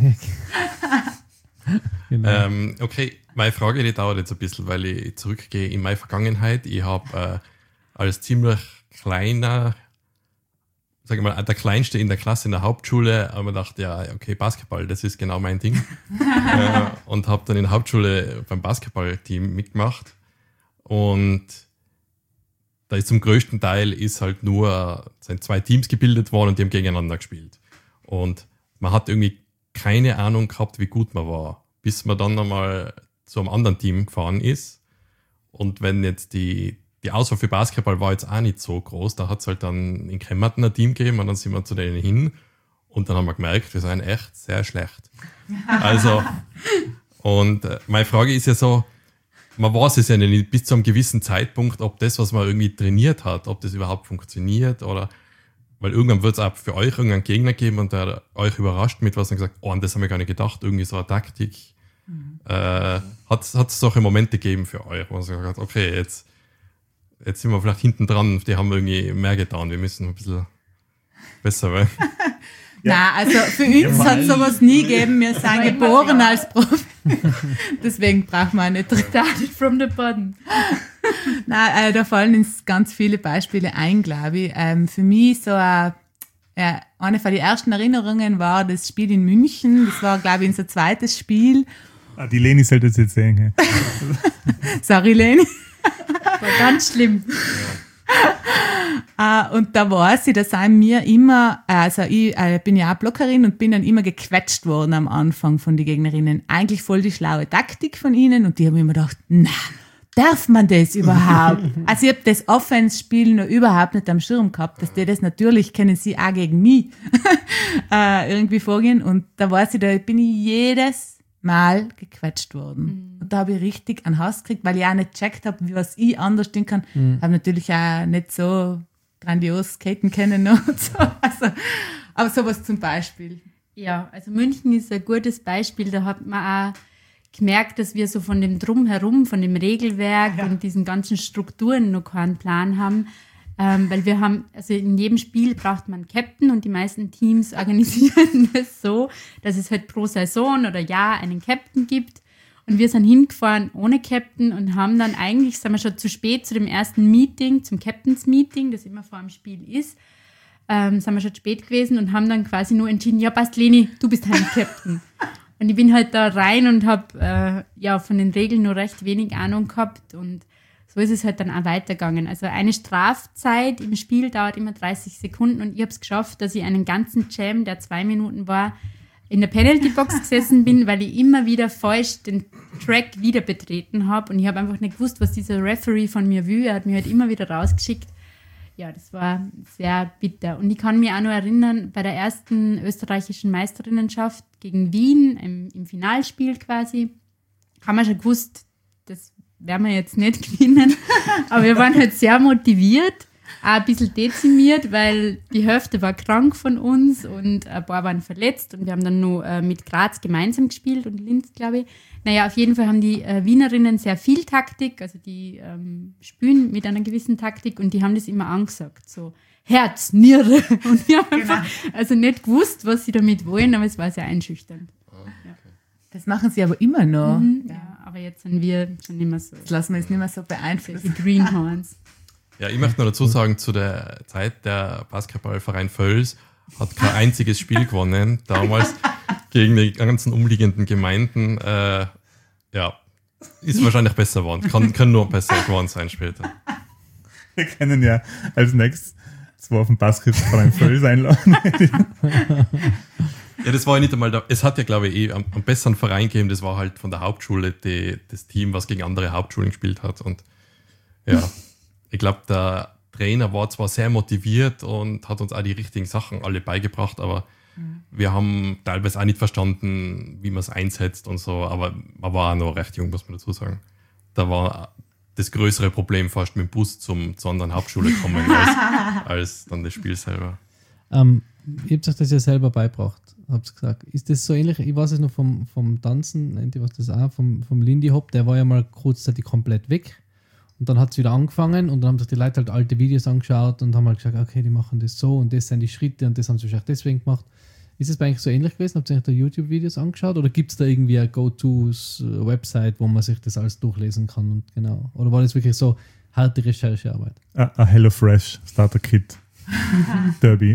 Genau. Ähm, okay, meine Frage, die dauert jetzt ein bisschen, weil ich zurückgehe in meine Vergangenheit. Ich habe äh, als ziemlich kleiner, sag ich mal, der Kleinste in der Klasse in der Hauptschule, aber dachte, ja, okay, Basketball, das ist genau mein Ding. äh, und habe dann in der Hauptschule beim Basketballteam mitgemacht. Und da ist zum größten Teil ist halt nur, sind zwei Teams gebildet worden und die haben gegeneinander gespielt. Und man hat irgendwie keine Ahnung gehabt, wie gut man war, bis man dann nochmal zu einem anderen Team gefahren ist. Und wenn jetzt die, die Auswahl für Basketball war jetzt auch nicht so groß, da hat es halt dann in Kremmerten ein Team gegeben und dann sind wir zu denen hin und dann haben wir gemerkt, wir sind echt sehr schlecht. Also, und äh, meine Frage ist ja so, man weiß es ja nicht bis zu einem gewissen Zeitpunkt, ob das, was man irgendwie trainiert hat, ob das überhaupt funktioniert oder, weil irgendwann wird es auch für euch irgendeinen Gegner geben und der euch überrascht mit was und gesagt, oh, an das haben wir gar nicht gedacht, irgendwie so eine Taktik. Mhm. Äh, hat es solche Momente gegeben für euch, wo man sagt, hat, okay, jetzt, jetzt sind wir vielleicht hinten dran, die haben irgendwie mehr getan, wir müssen ein bisschen besser werden. Ja. Nein, also für uns Ja, hat es sowas nie gegeben. Wir sind war immer geboren klar. als Profi. Deswegen braucht man nicht. Started from the bottom. Nein, äh, da fallen uns ganz viele Beispiele ein, glaube ich. Ähm, für mich so ein, äh, eine von den ersten Erinnerungen war das Spiel in München. Das war, glaube ich, unser zweites Spiel. Ah, die Leni sollte das jetzt sehen. Hey. Sorry, Leni. War ganz schlimm. Uh, und da weiß ich, da sind mir immer, also ich äh, bin ja auch Blockerin und bin dann immer gequetscht worden am Anfang von den Gegnerinnen. Eigentlich voll die schlaue Taktik von ihnen und die haben immer gedacht, na, darf man das überhaupt? Also ich habe das Offense-Spiel noch überhaupt nicht am Schirm gehabt, dass die das natürlich, können sie auch gegen mich äh, irgendwie vorgehen und da weiß ich, da bin ich jedes Mal gequetscht worden. Mhm. Und da habe ich richtig einen Hass gekriegt, weil ich auch nicht gecheckt habe, wie was ich anders tun kann. Mhm. Habe natürlich auch nicht so grandios skaten können und so. Also, aber sowas zum Beispiel. Ja, also München ist ein gutes Beispiel. Da hat man auch gemerkt, dass wir so von dem Drumherum, von dem Regelwerk ja. und diesen ganzen Strukturen noch keinen Plan haben. Ähm, weil wir haben, also in jedem Spiel braucht man einen Captain und die meisten Teams organisieren das so, dass es halt pro Saison oder Jahr einen Captain gibt. Und wir sind hingefahren ohne Captain und haben dann eigentlich, sind wir schon zu spät zu dem ersten Meeting, zum Captains Meeting, das immer vor dem Spiel ist, ähm, sind wir schon zu spät gewesen und haben dann quasi nur entschieden, ja passt Leni, du bist halt Captain. Und ich bin halt da rein und habe äh, ja von den Regeln nur recht wenig Ahnung gehabt und so ist es halt dann auch weitergegangen. Also eine Strafzeit im Spiel dauert immer dreißig Sekunden und ich habe es geschafft, dass ich einen ganzen Jam, der zwei Minuten war, in der Penalty-Box gesessen bin, weil ich immer wieder falsch den Track wieder betreten habe und ich habe einfach nicht gewusst, was dieser Referee von mir will. Er hat mich halt immer wieder rausgeschickt. Ja, das war sehr bitter. Und ich kann mich auch noch erinnern, bei der ersten österreichischen Meisterinnenschaft gegen Wien, im, im Finalspiel quasi, haben wir schon gewusst, das werden wir jetzt nicht gewinnen. Aber wir waren halt sehr motiviert, auch ein bisschen dezimiert, weil die Hälfte war krank von uns und ein paar waren verletzt und wir haben dann nur äh, mit Graz gemeinsam gespielt und Linz, glaube ich. Naja, auf jeden Fall haben die äh, Wienerinnen sehr viel Taktik, also die ähm, spielen mit einer gewissen Taktik und die haben das immer angesagt, so Herz, Niere. Und wir haben Genau. einfach also nicht gewusst, was sie damit wollen, aber es war sehr einschüchternd. Das machen sie aber immer noch. Mhm, ja, aber jetzt sind wir schon nicht mehr so. Das lassen wir uns nicht mehr so Die beeinflussen. Greenhorns. Ja, ich möchte noch dazu sagen, zu der Zeit, der Basketballverein Völs hat kein einziges Spiel gewonnen, damals gegen die ganzen umliegenden Gemeinden. Äh, ja, ist wahrscheinlich besser geworden. Kann, kann nur besser geworden sein später. Wir können ja als nächstes zwei auf dem Basketballverein Völs einladen. Ja, das war ja nicht einmal, da, es hat ja, glaube ich, eh einen, einen besseren Verein gegeben, das war halt von der Hauptschule die, das Team, was gegen andere Hauptschulen gespielt hat. Und ja, ich glaube, der Trainer war zwar sehr motiviert und hat uns auch die richtigen Sachen alle beigebracht, aber mhm. wir haben teilweise auch nicht verstanden, wie man es einsetzt und so, aber man war auch noch recht jung, muss man dazu sagen. Da war das größere Problem fast mit dem Bus zum, zur anderen Hauptschule kommen, als, als dann das Spiel selber. Ähm, ihr habt euch das ja selber beigebracht, habt ihr gesagt. Ist das so ähnlich? Ich weiß es noch vom, vom Tanzen, nennt ihr was das auch, vom, vom Lindy Hop, der war ja mal kurzzeitig komplett weg. Und dann hat es wieder angefangen und dann haben sich die Leute halt alte Videos angeschaut und haben halt gesagt, okay, die machen das so und das sind die Schritte und das haben sie wahrscheinlich deswegen gemacht. Ist es bei euch so ähnlich gewesen? Habt ihr euch da YouTube-Videos angeschaut oder gibt es da irgendwie eine Go-To-Website, wo man sich das alles durchlesen kann? Und genau. Oder war das wirklich so harte Recherchearbeit? A, a HelloFresh Starter Kit Derby.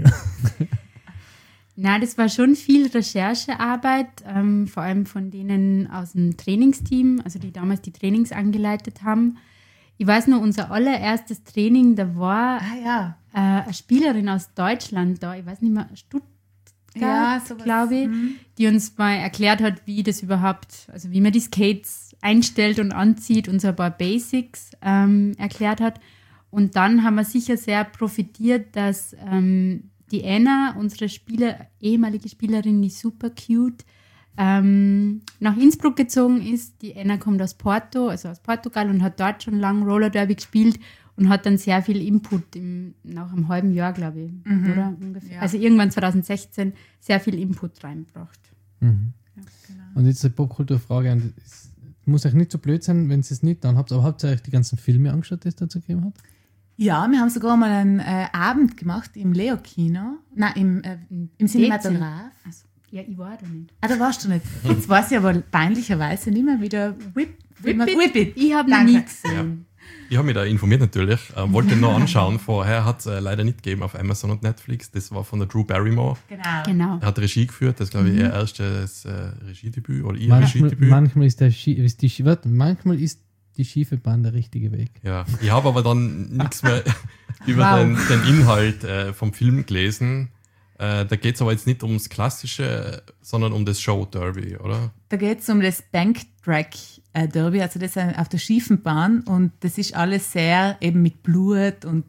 Na, das war schon viel Recherchearbeit, ähm, vor allem von denen aus dem Trainingsteam, also die damals die Trainings angeleitet haben. Ich weiß noch, unser allererstes Training, da war Ah ja. äh, eine Spielerin aus Deutschland da, ich weiß nicht mehr, Stuttgart, Ja, sowas. glaube ich, Mhm. die uns mal erklärt hat, wie das überhaupt, also wie man die Skates einstellt und anzieht und so ein paar Basics ähm, erklärt hat. Und dann haben wir sicher sehr profitiert, dass ähm, die Anna, unsere Spieler, ehemalige Spielerin, die super cute, ähm, nach Innsbruck gezogen ist. Die Anna kommt aus Porto, also aus Portugal und hat dort schon lange Roller Derby gespielt und hat dann sehr viel Input im, nach einem halben Jahr, glaube ich, Mhm. oder ungefähr. Ja. Also irgendwann zwanzig sechzehn sehr viel Input reingebracht. Mhm. Ja, genau. Und jetzt eine Popkulturfrage, und es muss euch nicht so blöd sein, wenn es es nicht dann habt, aber habt ihr euch die ganzen Filme angeschaut, die es dazu gegeben hat? Ja, wir haben sogar mal einen äh, Abend gemacht im Leo-Kino. Nein, im, äh, im Cinematograph. Also, ja, ich war da nicht. Ah, da warst du nicht. Jetzt weiß ich aber peinlicherweise nicht mehr, wie der Whip, Whip Whip, It? Whip It. Ich habe noch Danke. nie gesehen. Ich habe mich da informiert natürlich, äh, wollte noch anschauen. Vorher hat es äh, leider nicht gegeben auf Amazon und Netflix. Das war von der Drew Barrymore. Genau. Genau. Er hat Regie geführt, das ist, glaube ich, ihr erstes äh, Regiedebüt oder ihr Manchmal, Regiedebüt. manchmal, ist der Schie- ist die, Schie- warte, manchmal ist die schiefe Bahn der richtige Weg. Ja, ich habe aber dann nichts mehr über Wow. den, den Inhalt äh, vom Film gelesen. Äh, da geht es aber jetzt nicht ums Klassische, sondern um das Show Derby, oder? Da geht es um das Banktrack äh, Derby, also das ist auf der schiefen Bahn und das ist alles sehr eben mit Blut und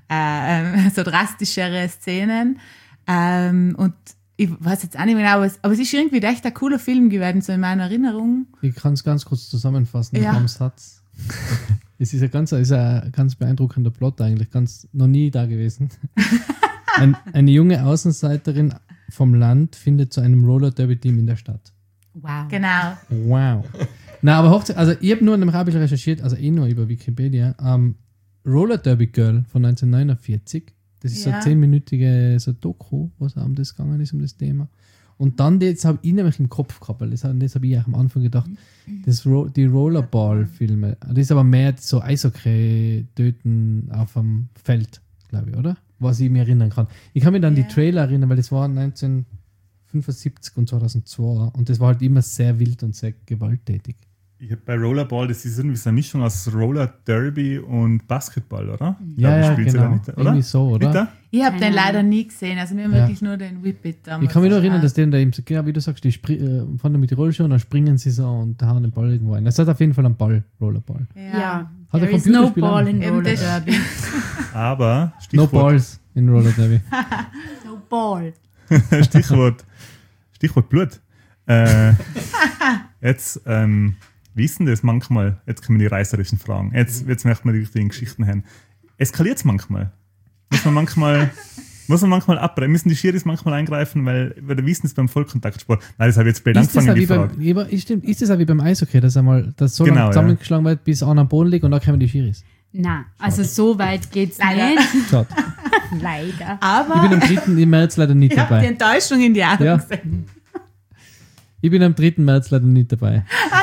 äh, so drastischere Szenen. Ähm, und ich weiß jetzt auch nicht mehr genau, was- aber es ist irgendwie echt ein cooler Film geworden, so in meiner Erinnerung. Ich kann es ganz kurz zusammenfassen Ja. mit einem Satz. Es ist ein ganz, ist ein ganz beeindruckender Plot eigentlich, ganz noch nie da gewesen. Ein, eine junge Außenseiterin vom Land findet zu einem Roller-Derby-Team in der Stadt. Wow. Genau. Wow. Na, aber Hochzeit, also ich habe nur in dem Rabbel recherchiert, also eh nur über Wikipedia. Ähm, Roller Derby Girl von neunzehnhundertneunundvierzig. Das ist Ja. so eine zehnminütige so Doku, was um das gegangen ist, um das Thema. Und dann, jetzt habe ich nämlich im Kopf gehabt, weil das, das habe ich auch am Anfang gedacht, das Ro- die Rollerball-Filme. Das ist aber mehr so Eishockey-Töten auf dem Feld, glaube ich, oder? Was ich mir erinnern kann. Ich kann mich dann an Ja. die Trailer erinnern, weil das war neunzehnhundertfünfundsiebzig und zweitausendzwei und das war halt immer sehr wild und sehr gewalttätig. Ich hab bei Rollerball, das ist irgendwie so eine Mischung aus Roller Derby und Basketball, oder? Ich Ja, glaube, ja, spielt sogar genau. Nicht, oder? Irgendwie so, oder? Nicht da? Ich habe den Keine leider Ahnung. nie gesehen. Also wir haben Ja. wirklich nur den Whippet damals. Ich kann mich nur erinnern, geschaut. dass der da eben so, genau wie du sagst, die spri- äh, fahren da mit die Rollschuhe und dann springen sie so und hauen den Ball irgendwo ein. Das hat auf jeden Fall einen Ball, Rollerball. Ja. Ja, Hat there ein is no Computerspiel ball an? in Eben Roller das- Derby. Aber, No Stichwort, Balls in Roller Derby. No ball. Stichwort, Stichwort Blut. Äh, jetzt, ähm, wie ist denn das manchmal? Jetzt kommen die reißerischen Fragen. Jetzt, jetzt möchten wir die richtigen Geschichten hören. Eskaliert es manchmal? Muss man manchmal, muss man manchmal abbrechen? Müssen die Schiris manchmal eingreifen, weil, weil wir wissen es beim Vollkontaktsport. Nein, das habe ich jetzt blöd Ist das, auch angefangen, wie die beim, Frage. ja, ist, stimmt, ist das auch wie beim Eishockey, dass einmal das so Genau, lange ja. zusammengeschlagen wird, bis einer am Boden liegt und dann kommen die Schiris? Na, also so weit geht's Leider. nicht. Schade. Leider. Ich bin Aber am dritten März leider nicht ich habe die dabei. Enttäuschung in die Augen Ja. gesehen. Ich bin am dritten März leider nicht dabei.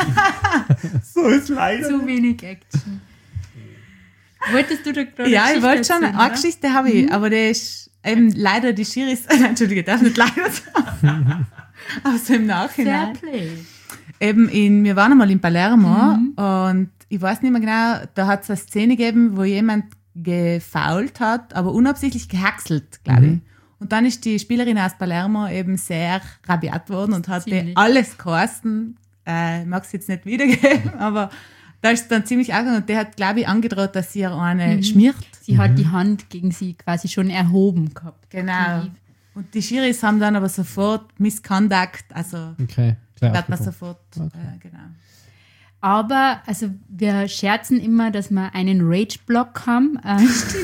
So ist leider. Zu wenig Action. Wolltest du da gerade Ja, eine ich wollte Geschichte schon. erzählen, Eine oder? Geschichte habe ich, aber der ist eben leider die Schiris. Entschuldige, darf nicht leider sagen. Aber so im Fair Nachhinein. Play. Eben in, wir waren einmal in Palermo und ich weiß nicht mehr genau, da hat es eine Szene gegeben, wo jemand gefoult hat, aber unabsichtlich gehackselt, glaube ich. Mhm. Und dann ist die Spielerin aus Palermo eben sehr rabiat worden und hat Ziemlich. alles geheißen. Äh, ich mag es jetzt nicht wiedergeben, aber da ist dann ziemlich arg und der hat, glaube ich, angedroht, dass sie ihr eine schmiert. Sie hat die Hand gegen sie quasi schon erhoben gehabt. Genau. Und die Schiris haben dann aber sofort Misconduct, also Okay, klar. wird man aufgekommen. sofort, Okay. äh, genau. Aber, also wir scherzen immer, dass wir einen Rage-Block haben. Äh,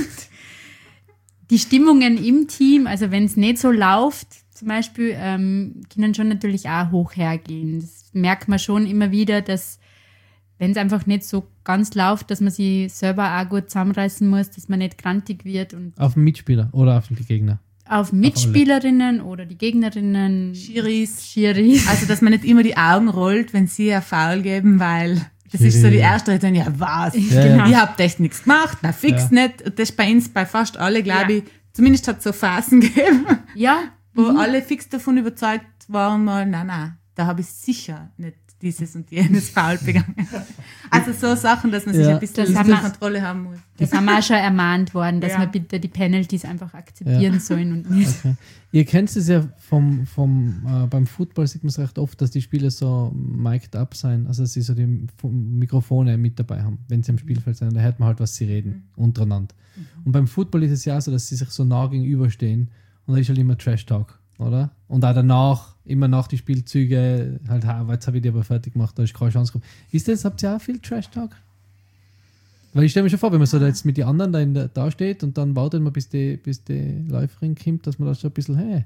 die Stimmungen im Team, also wenn es nicht so läuft, zum Beispiel, ähm, können schon natürlich auch hoch hergehen. Das merkt man schon immer wieder, dass wenn es einfach nicht so ganz läuft, dass man sich selber auch gut zusammenreißen muss, dass man nicht grantig wird und Auf den Mitspieler oder auf die Gegner. auf Mitspielerinnen oder die Gegnerinnen, Schiris. Schiris. Also, dass man nicht immer die Augen rollt, wenn sie ein Foul geben, weil das ist so die erste Reaktion, ja, was? Ja, ja. Ihr habt echt nichts gemacht, na fix Ja. nicht. Und das ist bei uns, bei fast alle, glaube Ja. ich, zumindest hat es so Phasen gegeben, Ja, wo alle fix davon überzeugt waren, mal, nein, nein, da habe ich sicher nicht dieses und jenes Foul begangen. Also so Sachen, dass man sich Ja. ein bisschen Das unter haben wir- Kontrolle haben muss. das haben wir auch schon ermahnt worden, dass Ja. wir bitte die Penalties einfach akzeptieren Ja. sollen und nicht. Okay. Ihr kennt es ja vom, vom äh, beim Football sieht man es recht oft, dass die Spieler so mic'd up sein, also dass sie so die F- Mikrofone mit dabei haben, wenn sie am Spielfeld sind, da hört man halt, was sie reden, untereinander. Und beim Football ist es ja so, dass sie sich so nah gegenüberstehen und da ist halt immer Trash-Talk, oder? Und auch danach, immer nach die Spielzüge, halt, ha, jetzt habe ich die aber fertig gemacht, da ist keine Chance gekommen. Ist das, habt ihr auch viel Trash-Talk? Weil ich stelle mir schon vor, wenn man so da jetzt mit den anderen da, in der, da steht und dann wartet man, bis die, bis die Läuferin kommt, dass man da schon ein bisschen, hey,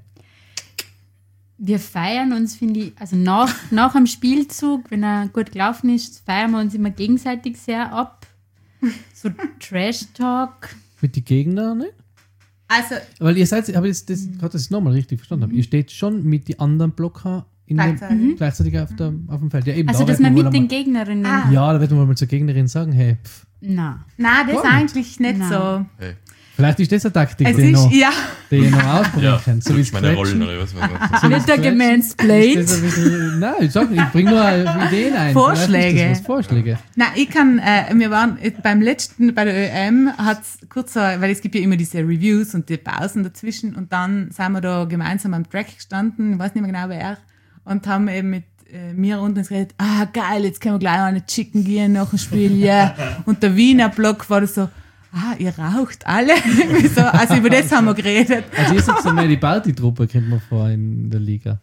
Wir feiern uns, finde ich, also nach, nach dem Spielzug, wenn er gut gelaufen ist, feiern wir uns immer gegenseitig sehr ab. So Trash-Talk. mit den Gegnern, nicht? Also Weil ihr seid, aber jetzt, das, gerade, dass ich es nochmal richtig verstanden habe, ihr steht schon mit den anderen Blocker in dem, Gleichzeitig. gleichzeitig auf, der, auf dem Feld. Ja, eben, Also, da dass wird man wohl mit den einmal- Gegnerinnen. Ah. Ja, da wird man mal zur Gegnerin sagen, hey, pff, Na. nein, das Gar nicht. eigentlich nicht Nein. so. Hey, vielleicht ist das eine Taktik, Es die ihr ist, noch, ja, die ihr noch ausprobieren ja, könnt. So wie meine Scratchen. Rollen oder was man sagt. Wird der Ist gemansplained? das ein bisschen, nein, ich sag nicht, ich bringe nur Ideen ein. Vorschläge. Vielleicht ist das was, Vorschläge. nein, ich kann, äh, wir waren äh, beim letzten, bei der Ö M, hat es kurz so, weil es gibt ja immer diese Reviews und die Pausen dazwischen und dann sind wir da gemeinsam am Track gestanden, ich weiß nicht mehr genau wer, und haben eben mit äh, mir unten geredet, ah geil, jetzt können wir gleich eine Chicken gehen nach dem Spiel, ja. Yeah. Und der Wiener Block war das so, ah, ihr raucht alle. Irgendwie so, also über das haben wir geredet. Also ihr seid so mehr die Party-Truppe, kennt man vor in der Liga.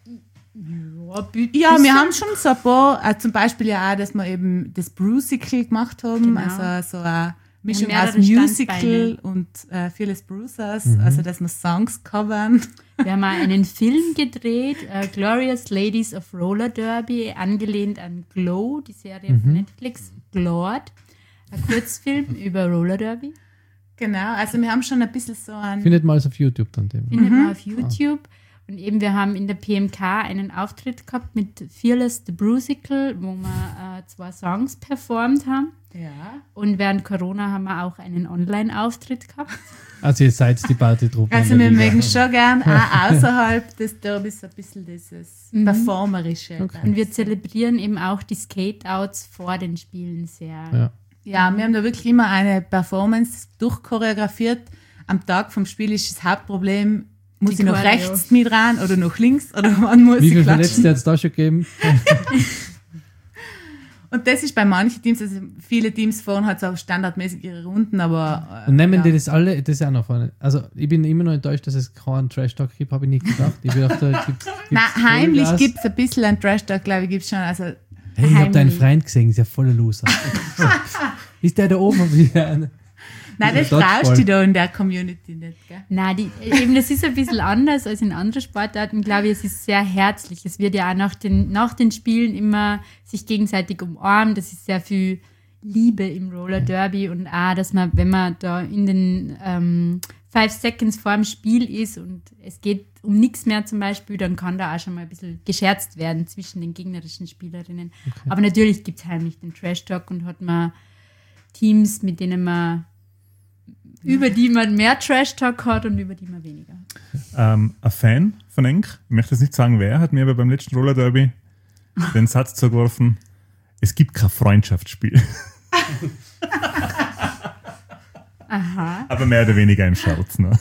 Ja, wir haben schon so ein paar, äh, zum Beispiel ja auch, dass wir eben das Brucicle gemacht haben, Genau. also so eine Mischung Ja, aus mehrere Musical Standbeine. und äh, Fearless Bruisers, also dass wir Songs covern. Wir haben auch einen Film gedreht, äh, Glorious Ladies of Roller Derby, angelehnt an Glow, die Serie von Netflix, Glord. Ein Kurzfilm über Roller Derby. Genau, also wir haben schon ein bisschen so ein... Findet mal alles auf YouTube dann. Dem. Findet man auf YouTube. Und eben, wir haben in der P M K einen Auftritt gehabt mit Fearless the Brusical, wo wir äh, zwei Songs performt haben. Ja. Und während Corona haben wir auch einen Online-Auftritt gehabt. Also ihr seid die Partytruppe. Also in der wir Liga. mögen schon gern auch außerhalb des Derbys ein bisschen dieses Mhm. Performerische. Okay. Und wir zelebrieren eben auch die Skate-Outs vor den Spielen sehr. Ja. Ja, wir haben da wirklich immer eine Performance durchchoreografiert. Am Tag vom Spiel ist das Hauptproblem, muss Die ich noch Choreo. rechts mit ran oder noch links oder wann muss Wie ich viele klatschen? Verletzte hat es da schon gegeben? Und das ist bei manchen Teams, also viele Teams fahren halt so standardmäßig ihre Runden, aber... äh, Und nehmen ja. die das alle, das ist auch noch vorne. Also ich bin immer noch enttäuscht, dass es keinen Trash-Talk gibt, habe ich nicht gedacht. Ich dachte, da gibt's, gibt's Nein, heimlich Vollgas. gibt es ein bisschen einen Trash-Talk, glaube ich, gibt es schon. Also, Hey, ich habe deinen heimlich. Freund gesehen, ist ja voller Loser. Ist der da oben wieder? nein, das Dodgeball. traust du da in der Community nicht, gell? Nein, die, eben das ist ein bisschen anders als in anderen Sportarten, glaube ich. Es ist sehr herzlich. Es wird ja auch nach den, nach den Spielen immer sich gegenseitig umarmt. Das ist sehr viel Liebe im Roller Derby und auch, dass man, wenn man da in den ähm, Five Seconds vor dem Spiel ist und es geht um nichts mehr zum Beispiel, dann kann da auch schon mal ein bisschen gescherzt werden zwischen den gegnerischen Spielerinnen. Aber natürlich gibt es heimlich den Trash-Talk und hat man Teams, mit denen man über die man mehr Trash-Talk hat und über die man weniger hat. Ähm, ein Fan von Enk, ich möchte jetzt nicht sagen wer, hat mir aber beim letzten Roller Derby den Satz zugeworfen, es gibt kein Freundschaftsspiel. Aha. Aber mehr oder weniger im Scherz. Ne?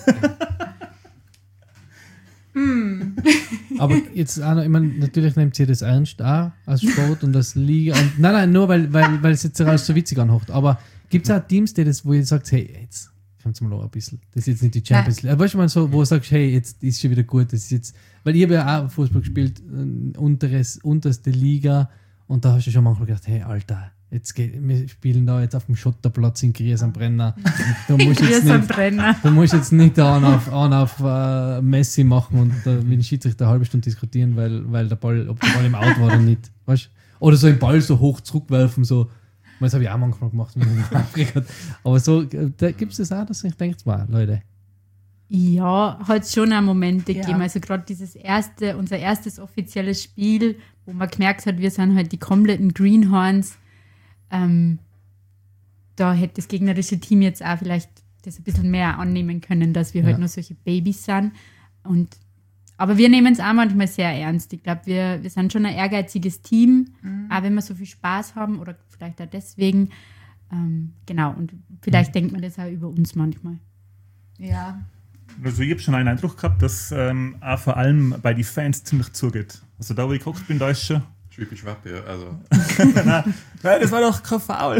Aber jetzt auch noch, ich meine, natürlich nimmt sie das ernst auch als Sport und als Liga. Und, nein, nein, nur weil, weil, weil es jetzt alles so witzig anhört. Aber gibt es auch Teams, die das, wo ihr sagt, hey, jetzt kommt mal noch ein bisschen. Das ist jetzt nicht die Champions League. Aber weißt du mal so, wo du sagst, hey, jetzt ist schon wieder gut. Das ist jetzt, weil ich habe ja auch Fußball gespielt, äh, unteres, unterste Liga. Und da hast du schon manchmal gedacht, hey, Alter, jetzt geht, wir spielen da jetzt auf dem Schotterplatz in Gries am Brenner. Du musst Wir jetzt sind nicht, Brenner. du musst jetzt nicht an auf, an auf uh, Messi machen und uh, mit dem Schiedsrichter eine halbe Stunde diskutieren, weil, weil der Ball, ob der Ball im Out war oder nicht. Weißt? Oder so den Ball so hoch zurückwerfen, so. Das habe ich auch manchmal gemacht, wenn ich mich hat. Aber so, da gibt es das auch, dass ich denke, wow, Leute. Ja, hat schon auch Momente Ja. gegeben. Also gerade dieses erste, unser erstes offizielles Spiel, wo man gemerkt hat, wir sind halt die kompletten Greenhorns. Ähm, da hätte das gegnerische Team jetzt auch vielleicht das ein bisschen mehr annehmen können, dass wir Ja. halt nur solche Babys sind. Und, aber wir nehmen es auch manchmal sehr ernst. Ich glaube, wir, wir sind schon ein ehrgeiziges Team, auch wenn wir so viel Spaß haben oder vielleicht auch deswegen. Ähm, genau, und vielleicht denkt man das auch über uns manchmal. Ja. Also ich habe schon einen Eindruck gehabt, dass ähm, auch vor allem bei den Fans ziemlich zugeht. Also da, wo ich geguckt bin, da ist schon... Schwippi Schwappi, also. Nein, das war doch kein Foul.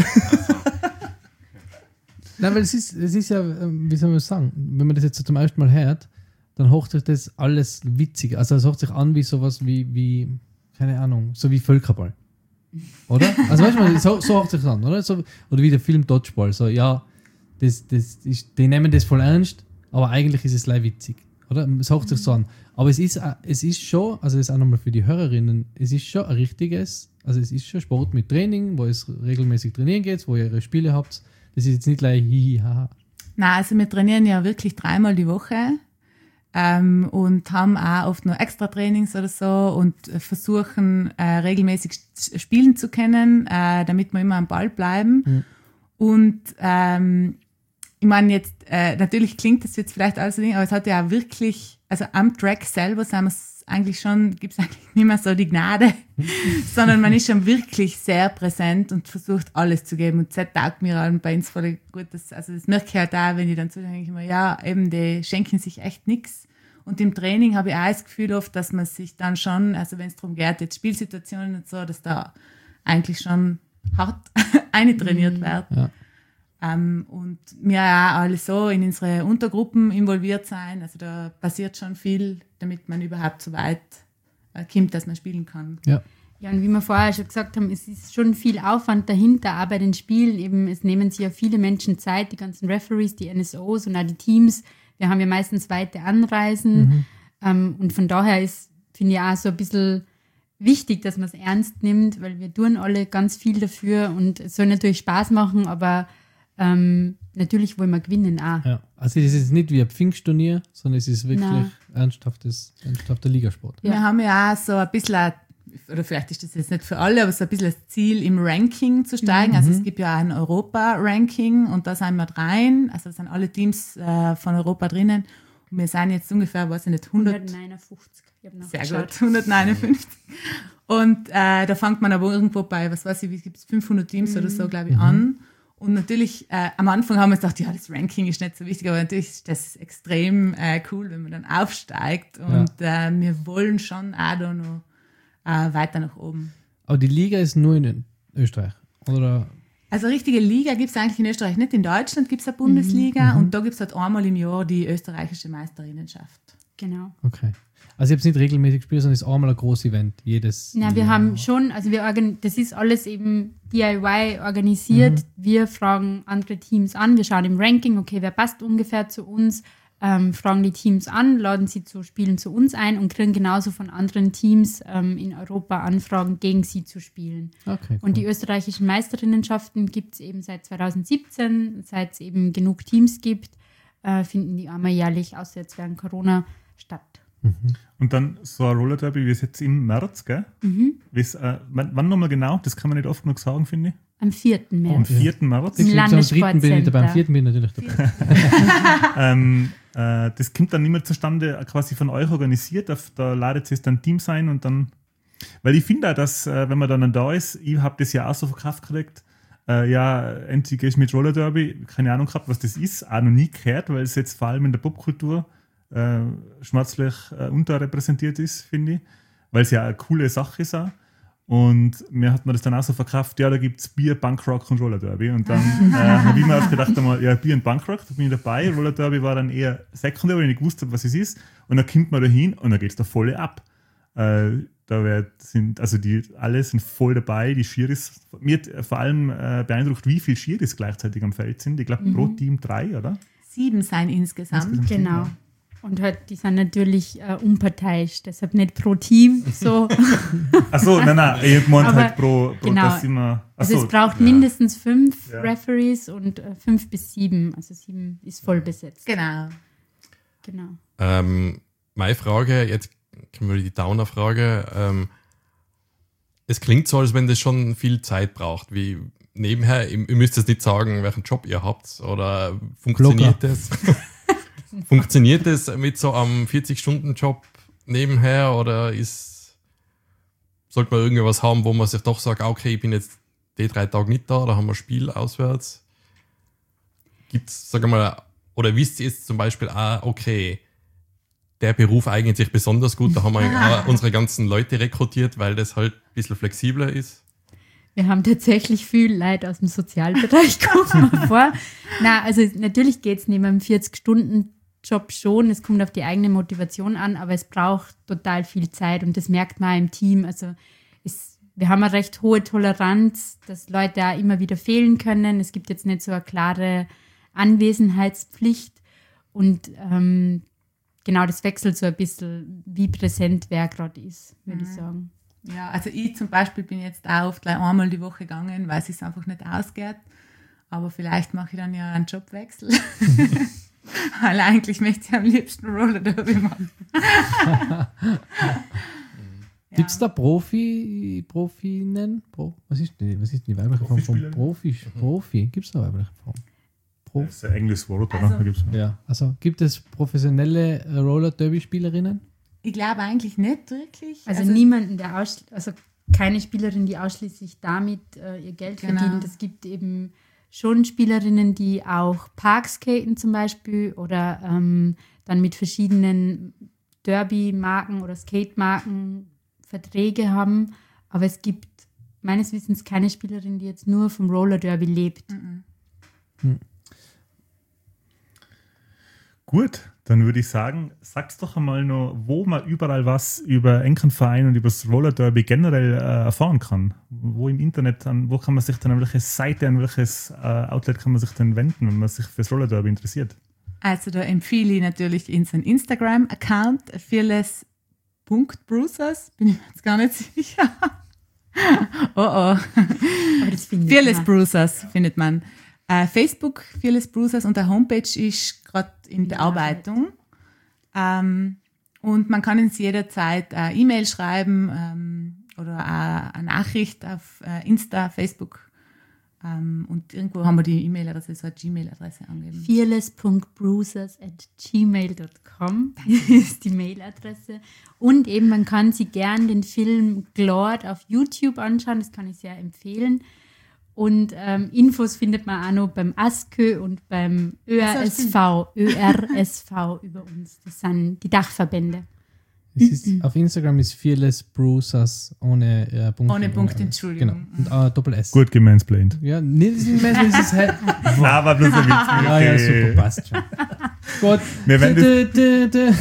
Nein, weil es ist, es ist ja, ähm, wie soll man sagen, wenn man das jetzt so zum ersten Mal hört, dann hört sich das alles witzig. Also es hört sich an wie sowas wie, wie keine Ahnung, so wie Völkerball. Oder? Also weißt du, so, so hört sich an, oder? So, oder wie der Film Dodgeball. So, ja, das, das ist, die nehmen das voll ernst, aber eigentlich ist es leider witzig. Oder? Es hört sich so an. Aber es ist, äh, es ist schon, also das ist auch nochmal für die Hörerinnen, es ist schon ein richtiges, also es ist schon Sport mit Training, wo es regelmäßig trainieren geht, wo ihr ihre Spiele habt. Das ist jetzt nicht gleich hihi, haha. Nein, also wir trainieren ja wirklich dreimal die Woche ähm, und haben auch oft noch extra Trainings oder so und äh, versuchen äh, regelmäßig s- spielen zu können, äh, damit wir immer am Ball bleiben. Mhm. Und ähm, ich meine jetzt, äh, natürlich klingt das jetzt vielleicht alles so, aber es hat ja auch wirklich, also am Track selber sind wir es eigentlich schon, gibt es eigentlich nicht mehr so die Gnade, sondern man ist schon wirklich sehr präsent und versucht alles zu geben. Und das taugt mir allen bei uns voll gut. Das, also das merke ich halt auch, wenn ich dann zuhöre, denke ich immer, ja, eben, die schenken sich echt nichts. Und im Training habe ich auch das Gefühl oft, dass man sich dann schon, also wenn es darum geht, jetzt Spielsituationen und so, dass da eigentlich schon hart eintrainiert wird. Ja. Ähm, und wir auch alle so in unsere Untergruppen involviert sein. Also da passiert schon viel, damit man überhaupt so weit äh, kommt, dass man spielen kann. Ja. Ja, und wie wir vorher schon gesagt haben, es ist schon viel Aufwand dahinter, auch bei den Spielen eben, es nehmen sich ja viele Menschen Zeit, die ganzen Referees, die N S Os und auch die Teams. Wir haben ja meistens weite Anreisen Mhm. ähm, und von daher ist, finde ich auch so ein bisschen wichtig, dass man es ernst nimmt, weil wir tun alle ganz viel dafür und es soll natürlich Spaß machen, aber ähm, natürlich wollen wir gewinnen auch. Ja. Also es ist nicht wie ein Pfingstturnier, sondern es ist wirklich Nein. ernsthaftes, ernsthafter Ligasport. Ja. Wir haben ja auch so ein bisschen, ein- oder vielleicht ist das jetzt nicht für alle, aber so ein bisschen das Ziel, im Ranking zu steigen. Also es gibt ja auch ein Europa-Ranking und da sind wir rein. Also da sind alle Teams äh, von Europa drinnen. Und wir sind jetzt ungefähr, weiß ich nicht, hundert, hundertneunundfünfzig. Ich hab noch sehr geschaut. gut, hundertneunundfünfzig. Und äh, da fängt man aber irgendwo bei, was weiß ich, wie gibt es, fünfhundert Teams oder so, glaube ich, an. Und natürlich, äh, am Anfang haben wir gedacht, ja, das Ranking ist nicht so wichtig, aber natürlich ist das extrem äh, cool, wenn man dann aufsteigt. Und äh, wir wollen schon auch da noch äh, weiter nach oben. Aber die Liga ist nur in Österreich, oder? Also richtige Liga gibt es eigentlich in Österreich nicht. In Deutschland gibt es eine Bundesliga und da gibt es halt einmal im Jahr die österreichische Meisterinnenschaft. Genau. Okay. Also ich habe es nicht regelmäßig gespielt, sondern es ist einmal ein großes Event, jedes Na, wir Jahr. haben schon, also wir organ das ist alles eben D I Y organisiert. Wir fragen andere Teams an, wir schauen im Ranking, okay, wer passt ungefähr zu uns, ähm, fragen die Teams an, laden sie zu Spielen zu uns ein und kriegen genauso von anderen Teams ähm, in Europa Anfragen, gegen sie zu spielen. Okay, cool. Und die österreichischen Meisterinnenschaften gibt es eben seit zweitausendsiebzehn, seit es eben genug Teams gibt, äh, finden die einmal jährlich, außer jetzt während Corona, statt. Und dann so ein Roller Derby, wie es jetzt im März, gell? Mhm. Wie's, äh, wann, wann nochmal genau? Das kann man nicht oft genug sagen, finde ich. Am vierten Am März. vierten März. Im Am dritten bin ich dabei, am Landessportcenter. vierten bin ich natürlich dabei. ähm, äh, das kommt dann immer zustande, äh, quasi von euch organisiert. Da, da ladet ihr dann Teams ein und dann. Weil ich finde auch, dass, äh, wenn man dann da ist, ich habe das ja auch so verkauft gekriegt, äh, ja, endlich gehst du mit Roller Derby, keine Ahnung gehabt, was das ist, auch noch nie gehört, weil es jetzt vor allem in der Popkultur äh, schmerzlich äh, unterrepräsentiert ist, finde ich, weil es ja eine coole Sache ist auch. Und mir hat man das dann auch so verkauft, ja, da gibt es Bier, Punkrock und Roller Derby. Und dann äh, habe ich mir auch gedacht, einmal, ja, Bier und Punkrock, da bin ich dabei. Roller Derby war dann eher sekundär, weil ich nicht gewusst habe, was es ist. Und dann kommt man da hin und dann geht es da voll ab. Äh, da wird, sind, also die alle sind voll dabei, die Schiris. Mir hat vor allem äh, beeindruckt, wie viele Schiris gleichzeitig am Feld sind. Ich glaube, pro Team drei, oder? Sieben sein insgesamt. Insgesamt. Genau. Und halt, die sind natürlich äh, unparteiisch, deshalb nicht pro Team. So. Achso, nein, nein, ich meine Aber halt pro, pro genau. das immer. Also Achso, es braucht ja. mindestens fünf Ja. Referees und äh, fünf bis sieben. Also sieben ist voll besetzt. Genau. Genau. Ähm, meine Frage, jetzt kommen wir die Downer-Frage. Ähm, es klingt so, als wenn das schon viel Zeit braucht. Wie nebenher, ihr, ihr müsst jetzt nicht sagen, welchen Job ihr habt oder funktioniert Blogger. das? Funktioniert das mit so einem vierzig-Stunden-Job nebenher oder ist, sollte man irgendwas haben, wo man sich doch sagt, okay, ich bin jetzt die drei Tage nicht da, da haben wir ein Spiel auswärts? Gibt es, sag mal, oder wisst ihr jetzt zum Beispiel, ah, okay, der Beruf eignet sich besonders gut, da haben wir auch unsere ganzen Leute rekrutiert, weil das halt ein bisschen flexibler ist? Wir haben tatsächlich viel Leute aus dem Sozialbereich, kommt mir vor. Na, also natürlich geht es neben einem vierzig-Stunden-Job schon, es kommt auf die eigene Motivation an, aber es braucht total viel Zeit und das merkt man auch im Team. Also es, wir haben eine recht hohe Toleranz, dass Leute auch immer wieder fehlen können. Es gibt jetzt nicht so eine klare Anwesenheitspflicht und ähm, genau, das wechselt so ein bisschen, wie präsent wer gerade ist, würde ich sagen. Ja, also ich zum Beispiel bin jetzt auch oft gleich einmal die Woche gegangen, weil es sich einfach nicht ausgeht. Aber vielleicht mache ich dann ja einen Jobwechsel. Weil eigentlich möchte ich am liebsten Roller Derby machen. Gibt es da Profi, Profinnen? Pro, was, ist die, was ist die weibliche Form von Profispieler? Profi? Profi? Gibt es da eine weibliche Form? Profi? Das ist ein englisches Wort, oder? Also- Da gibt's- Ja, also gibt es professionelle äh, Roller-Derby-Spielerinnen? Ich glaube eigentlich nicht wirklich. Also, niemanden, der ausschli- also keine Spielerin, die ausschließlich damit äh, ihr Geld Genau. verdient. Es gibt eben schon Spielerinnen, die auch Parkskaten zum Beispiel oder ähm, dann mit verschiedenen Derby-Marken oder Skate-Marken Verträge haben. Aber es gibt meines Wissens keine Spielerin, die jetzt nur vom Roller Derby lebt. Gut, dann würde ich sagen, sag's doch einmal noch, wo man überall was über Enkenverein und über das Roller Derby generell äh, erfahren kann. Wo im Internet, an, wo kann man sich dann, an welche Seite, an welches äh, Outlet kann man sich dann wenden, wenn man sich fürs Roller Derby interessiert? Also da empfehle ich natürlich unseren Instagram-Account, fearless Punkt Bruisers, bin ich mir jetzt gar nicht sicher. oh oh. Aber das finde ich Fearless immer. Bruisers findet man. Äh, Facebook, Fearless Bruisers, und der Homepage ist gerade in Bearbeitung. Ähm, und man kann uns jederzeit eine E-Mail schreiben ähm, oder eine, eine Nachricht auf äh, Insta, Facebook. Ähm, und irgendwo haben wir die E-Mail-Adresse, so eine Gmail-Adresse angegeben. fearless punkt bruisers at gmail punkt com ist die Mailadresse. Und eben, man kann sich gern den Film Glord auf YouTube anschauen, das kann ich sehr empfehlen. Und ähm, Infos findet man auch noch beim ASKÖ und beim Ö R S V, Ö R S V über uns. Das sind die Dachverbände. Es ist, auf Instagram ist Fearless Bruisers ohne äh, Punkt. Ohne Punkt, Entschuldigung. Genau. Und äh, Doppel S. Gut gemansplained. Ja, nee, das ist nicht mehr, das ist halt. Nein, aber bloß ein Witz. Ja, ja, super, passt schon. Gut. Wir werden das- Dö, dö, dö.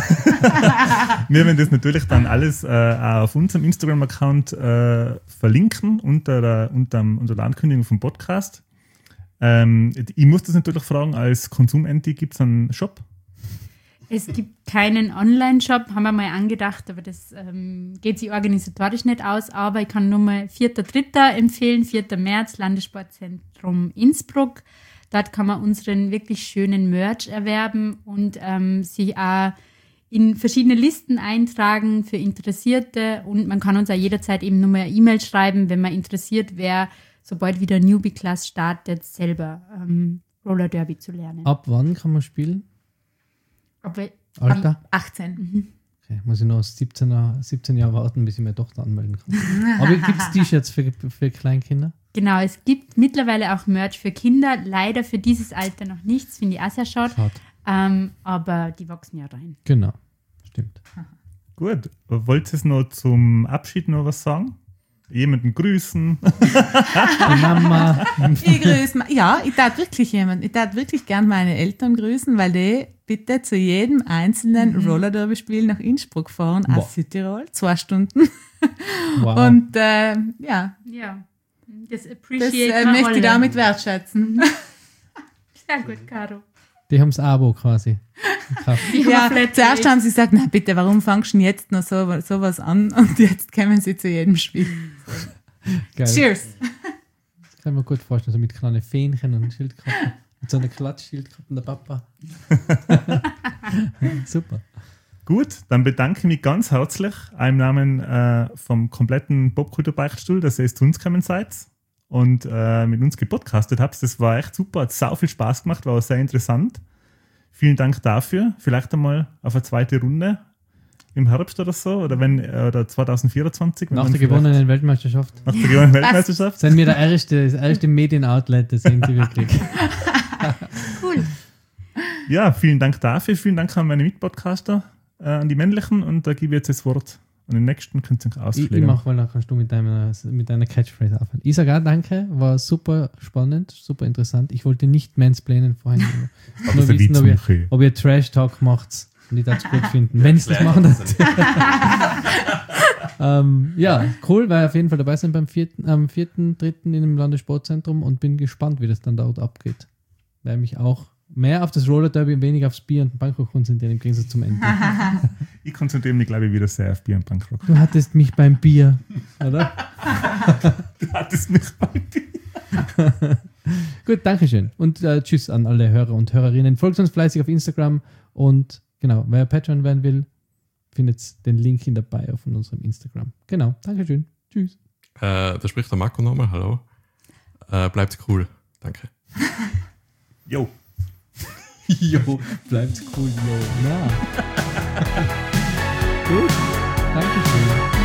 Wir werden das natürlich dann alles äh, auch auf unserem Instagram-Account äh, verlinken unter der, unter, unter der Ankündigung vom Podcast. Ähm, ich muss das natürlich fragen, als Konsumenti gibt es einen Shop? Es gibt keinen Online-Shop, haben wir mal angedacht, aber das ähm, geht sich organisatorisch nicht aus. Aber ich kann nur mal vierter dritter empfehlen, vierter März, Landessportzentrum Innsbruck. Dort kann man unseren wirklich schönen Merch erwerben und ähm, sich auch in verschiedene Listen eintragen für Interessierte. Und man kann uns auch jederzeit eben nur mal eine E-Mail schreiben, wenn man interessiert wäre, sobald wieder Newbie-Class startet, selber ähm, Roller Derby zu lernen. Ab wann kann man spielen? Aber Alter? achtzehn. Okay, muss ich noch siebzehn, siebzehn Jahre warten, bis ich meine Tochter anmelden kann. Aber gibt es T-Shirts für, für Kleinkinder? genau, es gibt mittlerweile auch Merch für Kinder. Leider für dieses Alter noch nichts, finde ich auch sehr schade. Schade. Ähm, aber die wachsen ja rein. Genau, stimmt. Gut. Wollt ihr es noch zum Abschied noch was sagen? Jemanden grüßen? Die Mama. Ich grüße, ma- ja, ich tat wirklich jemanden, ich tat wirklich gern meine Eltern grüßen, weil die bitte zu jedem einzelnen Mhm. Roller Derby Spiel nach Innsbruck fahren, Wow. aus Südtirol, zwei Stunden. Wow. Und äh, ja, Ja, das das appreciate äh, möchte ich damit wertschätzen. Sehr gut, Caro. Die haben das Abo quasi. gekauft. Die Ja, haben wir zuerst haben sie gesagt, na bitte, warum fangst du denn jetzt noch so, sowas an? Und jetzt kommen sie zu jedem Spiel. Geil. Cheers! Das kann ich mir gut vorstellen, so mit kleinen Fähnchen und Schildkröten. Mit so einer Klatschschildkröte, der Papa. Super. Gut, dann bedanke ich mich ganz herzlich im Namen äh, vom kompletten Popkultur-Beichtstuhl, dass ihr jetzt zu uns gekommen seid und äh, mit uns gepodcastet habt. Das war echt super, hat sau viel Spaß gemacht, war auch sehr interessant. Vielen Dank dafür. Vielleicht einmal auf eine zweite Runde im Herbst oder so, oder wenn oder zwanzig vierundzwanzig. wenn Nach man der vielleicht- gewonnenen Weltmeisterschaft Nach der gewonnenen Weltmeisterschaft. sind wir der erste, das erste Medien-Outlet, das irgendwie wirklich. Cool. Ja, vielen Dank dafür. Vielen Dank an meine Mitpodcaster, äh, an die männlichen. Und da gebe ich jetzt das Wort an den nächsten. Könnt ihr Ich, ich auspflegen. mach, weil dann kannst du mit deiner, mit deiner Catchphrase aufhören. Ich sage auch danke, war super spannend, super interessant. Ich wollte nicht mansplainen vorhin. Aber nur das ist ein wissen, Witz, ob ihr, Michi. ob ihr Trash-Talk macht. Und ich das gut finden. Wenn es das machen, dann. ähm, ja, cool, weil auf jeden Fall dabei sind beim vierten, am vierten, dritten in dem Landessportzentrum und bin gespannt, wie das dann dort abgeht. Weil mich auch mehr auf das Roller Derby und weniger aufs Bier und den Bangkok konzentrieren, im Gegensatz zum Ende. Ich konzentriere mich, glaube ich, wieder sehr auf Bier und Punkrock. Du hattest mich beim Bier, oder? Du hattest mich bei Bier. Gut, Dankeschön. Und äh, tschüss an alle Hörer und Hörerinnen. Folgt uns fleißig auf Instagram und genau, wer Patreon werden will, findet den Link in der Bio von unserem Instagram. Genau, Dankeschön. Tschüss. Äh, da spricht der Marco nochmal. Hallo. Äh, bleibt cool. Danke. Jo. Jo, bleibt cool, jo. Na. Gut, Dankeschön.